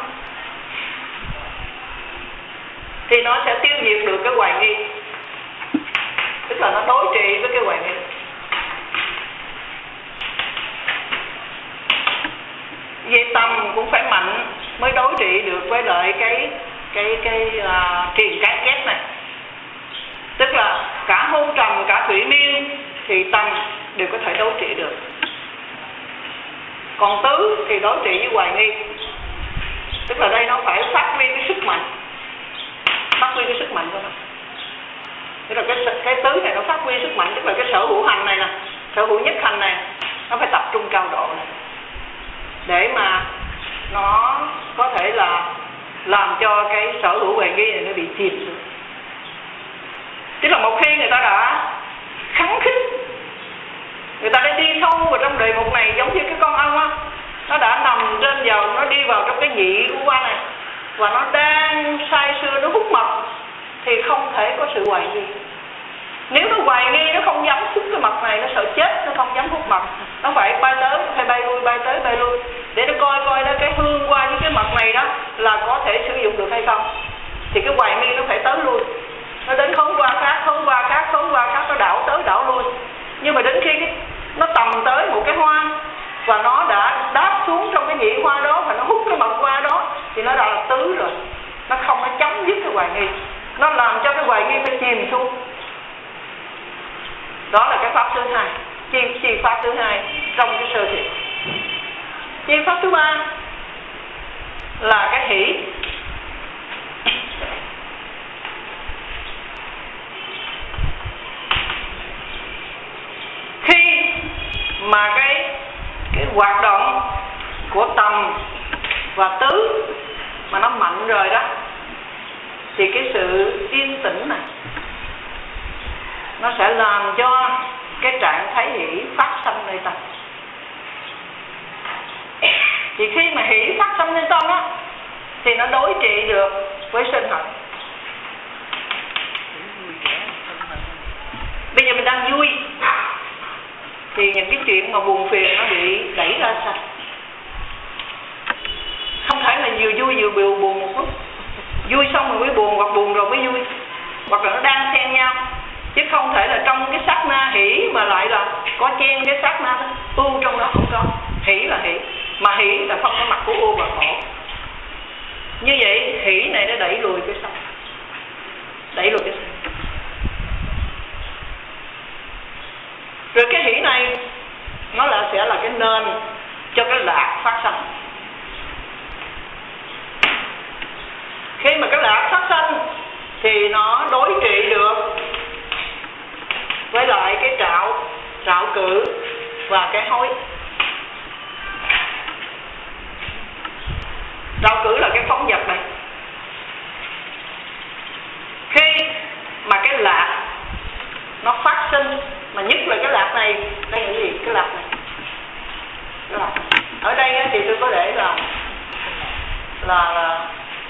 thì nó sẽ tiêu diệt được cái hoài nghi, tức là nó đối trị với cái hoài nghi. Vậy tầm cũng phải mạnh mới đối trị được với lại cái cái cái uh, triền cái kép này, tức là cả hôn trầm cả thủy miên thì tầm đều có thể đối trị được. Còn tứ thì đối trị với hoài nghi, tức là đây nó phải phát huy cái sức mạnh, phát huy cái sức mạnh của nó. Tức là cái cái tứ này nó phát huy sức mạnh, tức là cái sở hữu hành này nè, sở hữu nhất hành này nó phải tập trung cao độ này để mà nó có thể là làm cho cái sở hữu hoài nghi này nó bị chìm xuống. Tức là một khi người ta đã khắng khích, người ta đã đi sâu vào trong đề mục này, giống như cái con ong á, nó đã nằm trên dầu, nó đi vào trong cái nhị của qua này và nó đang say sưa, nó hút mật thì không thể có sự hoài nghi. Nếu nó hoài nghi, nó không dám hút cái mật này, nó sợ chết, nó không dám hút mật, nó phải bay tới, phải bay lui, bay tới, bay lui để nó coi coi đó cái hương qua với cái mật này đó là có thể sử dụng được hay không. Thì cái hoài nghi nó phải tới lui, nó đến khống qua khác, khống qua khác, khống qua khác, nó đảo tới đảo lui. Nhưng mà đến khi cái, nó tầm tới một cái hoa và nó đã đáp xuống trong cái nhị hoa đó và nó hút cái mật hoa đó thì nó đã là tứ rồi. Nó không có chấm dứt cái hoài nghi, nó làm cho cái hoài nghi phải chìm xuống. Đó là cái pháp thứ hai, chi, chi pháp thứ hai trong cái sơ thiền. Chi pháp thứ ba là cái hỷ. Khi mà cái cái hoạt động của tầm và tứ mà nó mạnh rồi đó thì cái sự yên tĩnh này nó sẽ làm cho cái trạng thái hỷ phát sanh nơi tâm. Thì khi mà hỷ phát sanh nơi tâm á thì nó đối trị được với sân hận. Bây giờ mình đang vui thì những cái chuyện mà buồn phiền nó bị đẩy ra sao? Không phải là vừa vui vừa buồn buồn một lúc, vui xong rồi mới buồn hoặc buồn rồi mới vui, hoặc là nó đang xen nhau, chứ không thể là trong cái sát na hỷ mà lại là có chen cái sát na ưu trong đó, không có. Hỷ là hỷ, mà hỷ là không có mặt của ưu và khổ. Như vậy hỷ này nó đẩy lùi cái sân, đẩy lùi cái sân. Rồi cái hỷ này nó là sẽ là cái nền cho cái lạc phát sanh. Khi mà cái lạc phát sanh thì nó đối trị được với lại cái trạo trạo cử và cái hối. Trạo cử là cái phóng dật này. Khi mà cái lạc nó phát sinh, mà nhất là cái lạc này, đây là cái gì? Cái lạc này, cái lạc này. Ở đây thì tôi có để là là, là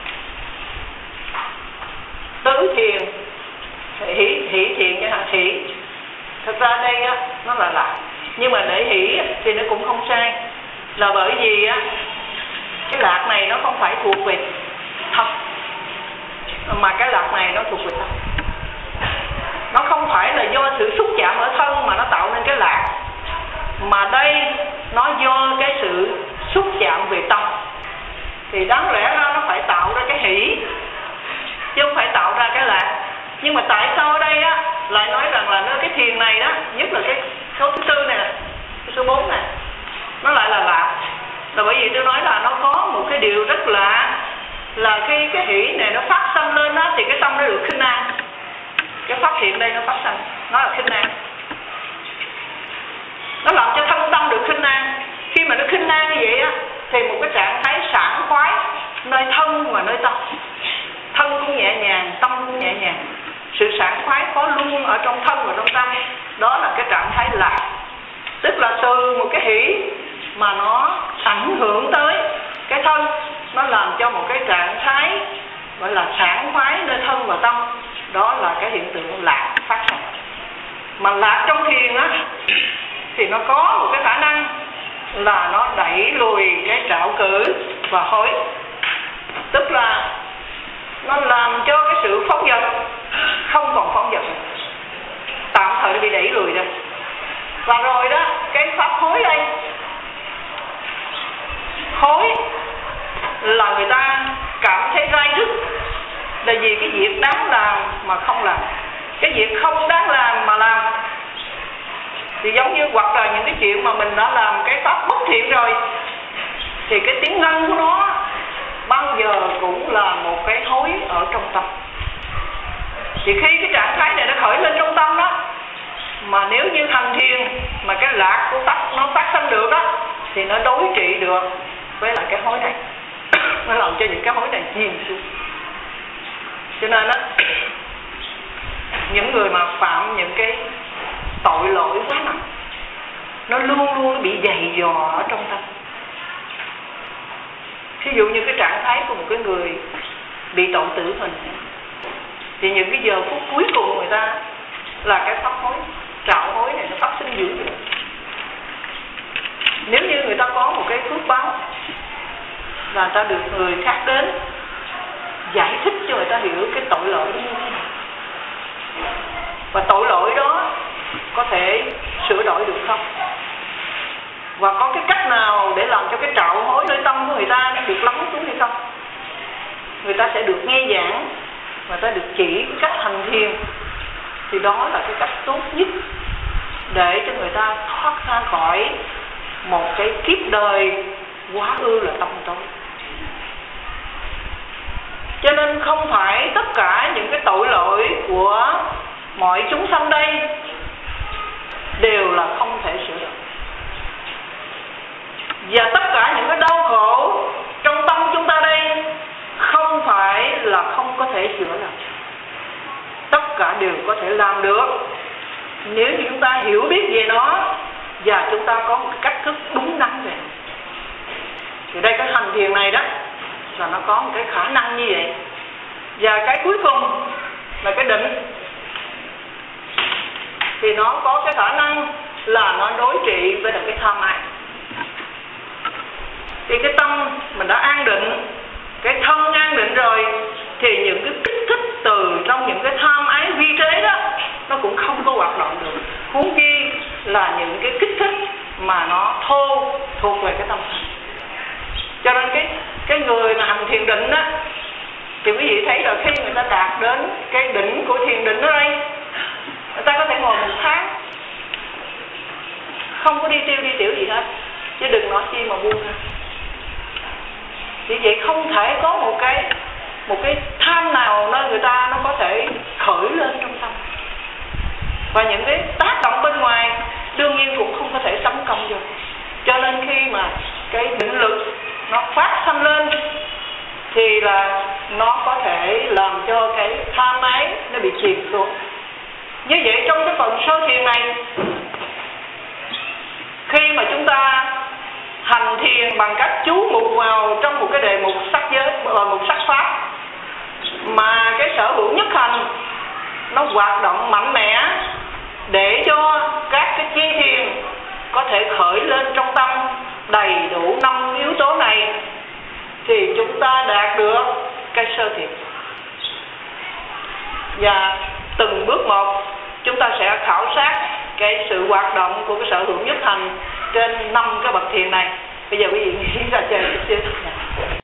tứ thiền, hỷ hỷ thiền cho hạng hỷ. Thực ra đây á nó là lạc, nhưng mà để hỷ thì nó cũng không sai, là bởi vì á cái lạc này nó không phải thuộc về thân, mà cái lạc này nó thuộc về tâm. Nó không phải là do sự xúc chạm ở thân mà nó tạo nên cái lạc, mà đây nó do cái sự xúc chạm về tâm. Thì đáng lẽ ra nó phải tạo ra cái hỷ, chứ không phải tạo ra cái lạc. Nhưng mà tại sao ở đây á lại nói rằng là nơi cái thiền này đó, nhất là cái số thứ tư này, cái số bốn này, nó lại là lạc? Là bởi vì tôi nói là nó có một cái điều rất lạ, là khi cái hỷ này nó phát sanh lên đó, thì cái tâm nó được khinh an. Cái phát hiện đây nó phát sanh, nó là khinh an, nó làm cho thân tâm được khinh an. Khi mà nó khinh an như vậy á, thì một cái trạng thái sảng khoái nơi thân và nơi tâm. Thân cũng nhẹ nhàng, tâm cũng nhẹ nhàng. Sự sảng khoái có luôn ở trong thân và trong tâm. Đó là cái trạng thái lạc. Tức là từ một cái hỷ mà nó ảnh hưởng tới cái thân, nó làm cho một cái trạng thái gọi là sảng khoái nơi thân và tâm. Đó là cái hiện tượng lạc phát sinh. Mà lạc trong thiền á thì nó có một cái khả năng là nó đẩy lùi cái trạo cử và hối. Tức là nó làm cho cái sự phóng dật không còn phóng dật, tạm thời nó bị đẩy lùi ra. Và rồi đó, cái pháp hối đây, hối là người ta cảm thấy rai rứt, là vì cái việc đáng làm mà không làm, cái việc không đáng làm mà làm. Thì giống như hoặc là những cái chuyện mà mình đã làm cái pháp bất thiện rồi, thì cái tiếng ngân của nó bao giờ cũng là một cái hối ở trong tâm. Thì khi cái trạng thái này nó khởi lên trong tâm đó, mà nếu như thành thiền mà cái lạc của pháp nó phát sinh được đó, thì nó đối trị được với lại cái hối này. Nó làm cho những cái hối này chìm xuống. Cho nên đó, những người mà phạm những cái tội lỗi quá nặng, nó luôn luôn bị dày dò ở trong tâm. Ví dụ như cái trạng thái của một cái người bị tội tử hình, thì những cái giờ phút cuối cùng người ta là cái pháp hối, trạo hối này nó phát sinh dữ dội. Nếu như người ta có một cái phước báo là người ta được người khác đến giải thích cho người ta hiểu cái tội lỗi như thế nào, và tội lỗi đó có thể sửa đổi được không, và có cái cách nào để làm cho cái trạo hối nơi tâm của người ta nó được lắng xuống hay không, người ta sẽ được nghe giảng, người ta được chỉ cái cách hành thiền. Thì đó là cái cách tốt nhất để cho người ta thoát ra khỏi một cái kiếp đời quá ư là tâm tối. Cho nên không phải tất cả những cái tội lỗi của mọi chúng sanh đây đều là không thể sửa được, và tất cả những cái đau khổ trong tâm chúng ta đây không phải là không có thể sửa được. Tất cả đều có thể làm được nếu như chúng ta hiểu biết về nó và chúng ta có một cái cách thức đúng đắn về nó. Thì đây cái hành thiền này đó là nó có một cái khả năng như vậy. Và cái cuối cùng là cái định, thì nó có cái khả năng là nó đối trị với được cái tham ái. Thì cái tâm mình đã an định, cái thân an định rồi, thì những cái kích thích từ trong những cái tham ái vi tế đó nó cũng không có hoạt động được. Huống chi là những cái kích thích mà nó thô thuộc về cái tâm. Cho nên cái cái người mà hành thiền định á, thì quý vị thấy là khi người ta đạt đến cái đỉnh của thiền định ở đây, người ta có thể ngồi một tháng không có đi tiêu đi tiểu gì hết, chứ đừng nói chi mà buông ra. Vì vậy không thể có một cái một cái tham nào nơi người ta nó có thể khởi lên trong tâm. Và những cái tác động bên ngoài đương nhiên cũng không có thể tấn công được. Cho nên khi mà cái định lực nó phát sanh lên thì là nó có thể làm cho cái tham ái nó bị chìm xuống. Như vậy trong cái phần sơ thiền này, khi mà chúng ta hành thiền bằng cách chú mục vào trong một cái đề mục sắc giới, một sắc pháp, mà cái sở hữu nhất hành nó hoạt động mạnh mẽ để cho các cái chi thiền có thể khởi lên trong tâm đầy đủ năm yếu tố này, thì chúng ta đạt được cái sơ thiền. Và từng bước một chúng ta sẽ khảo sát cái sự hoạt động của cái sở hữu nhất hành trên năm cái bậc thiền này. Bây giờ quý vị nghĩ ra chơi chút xíu.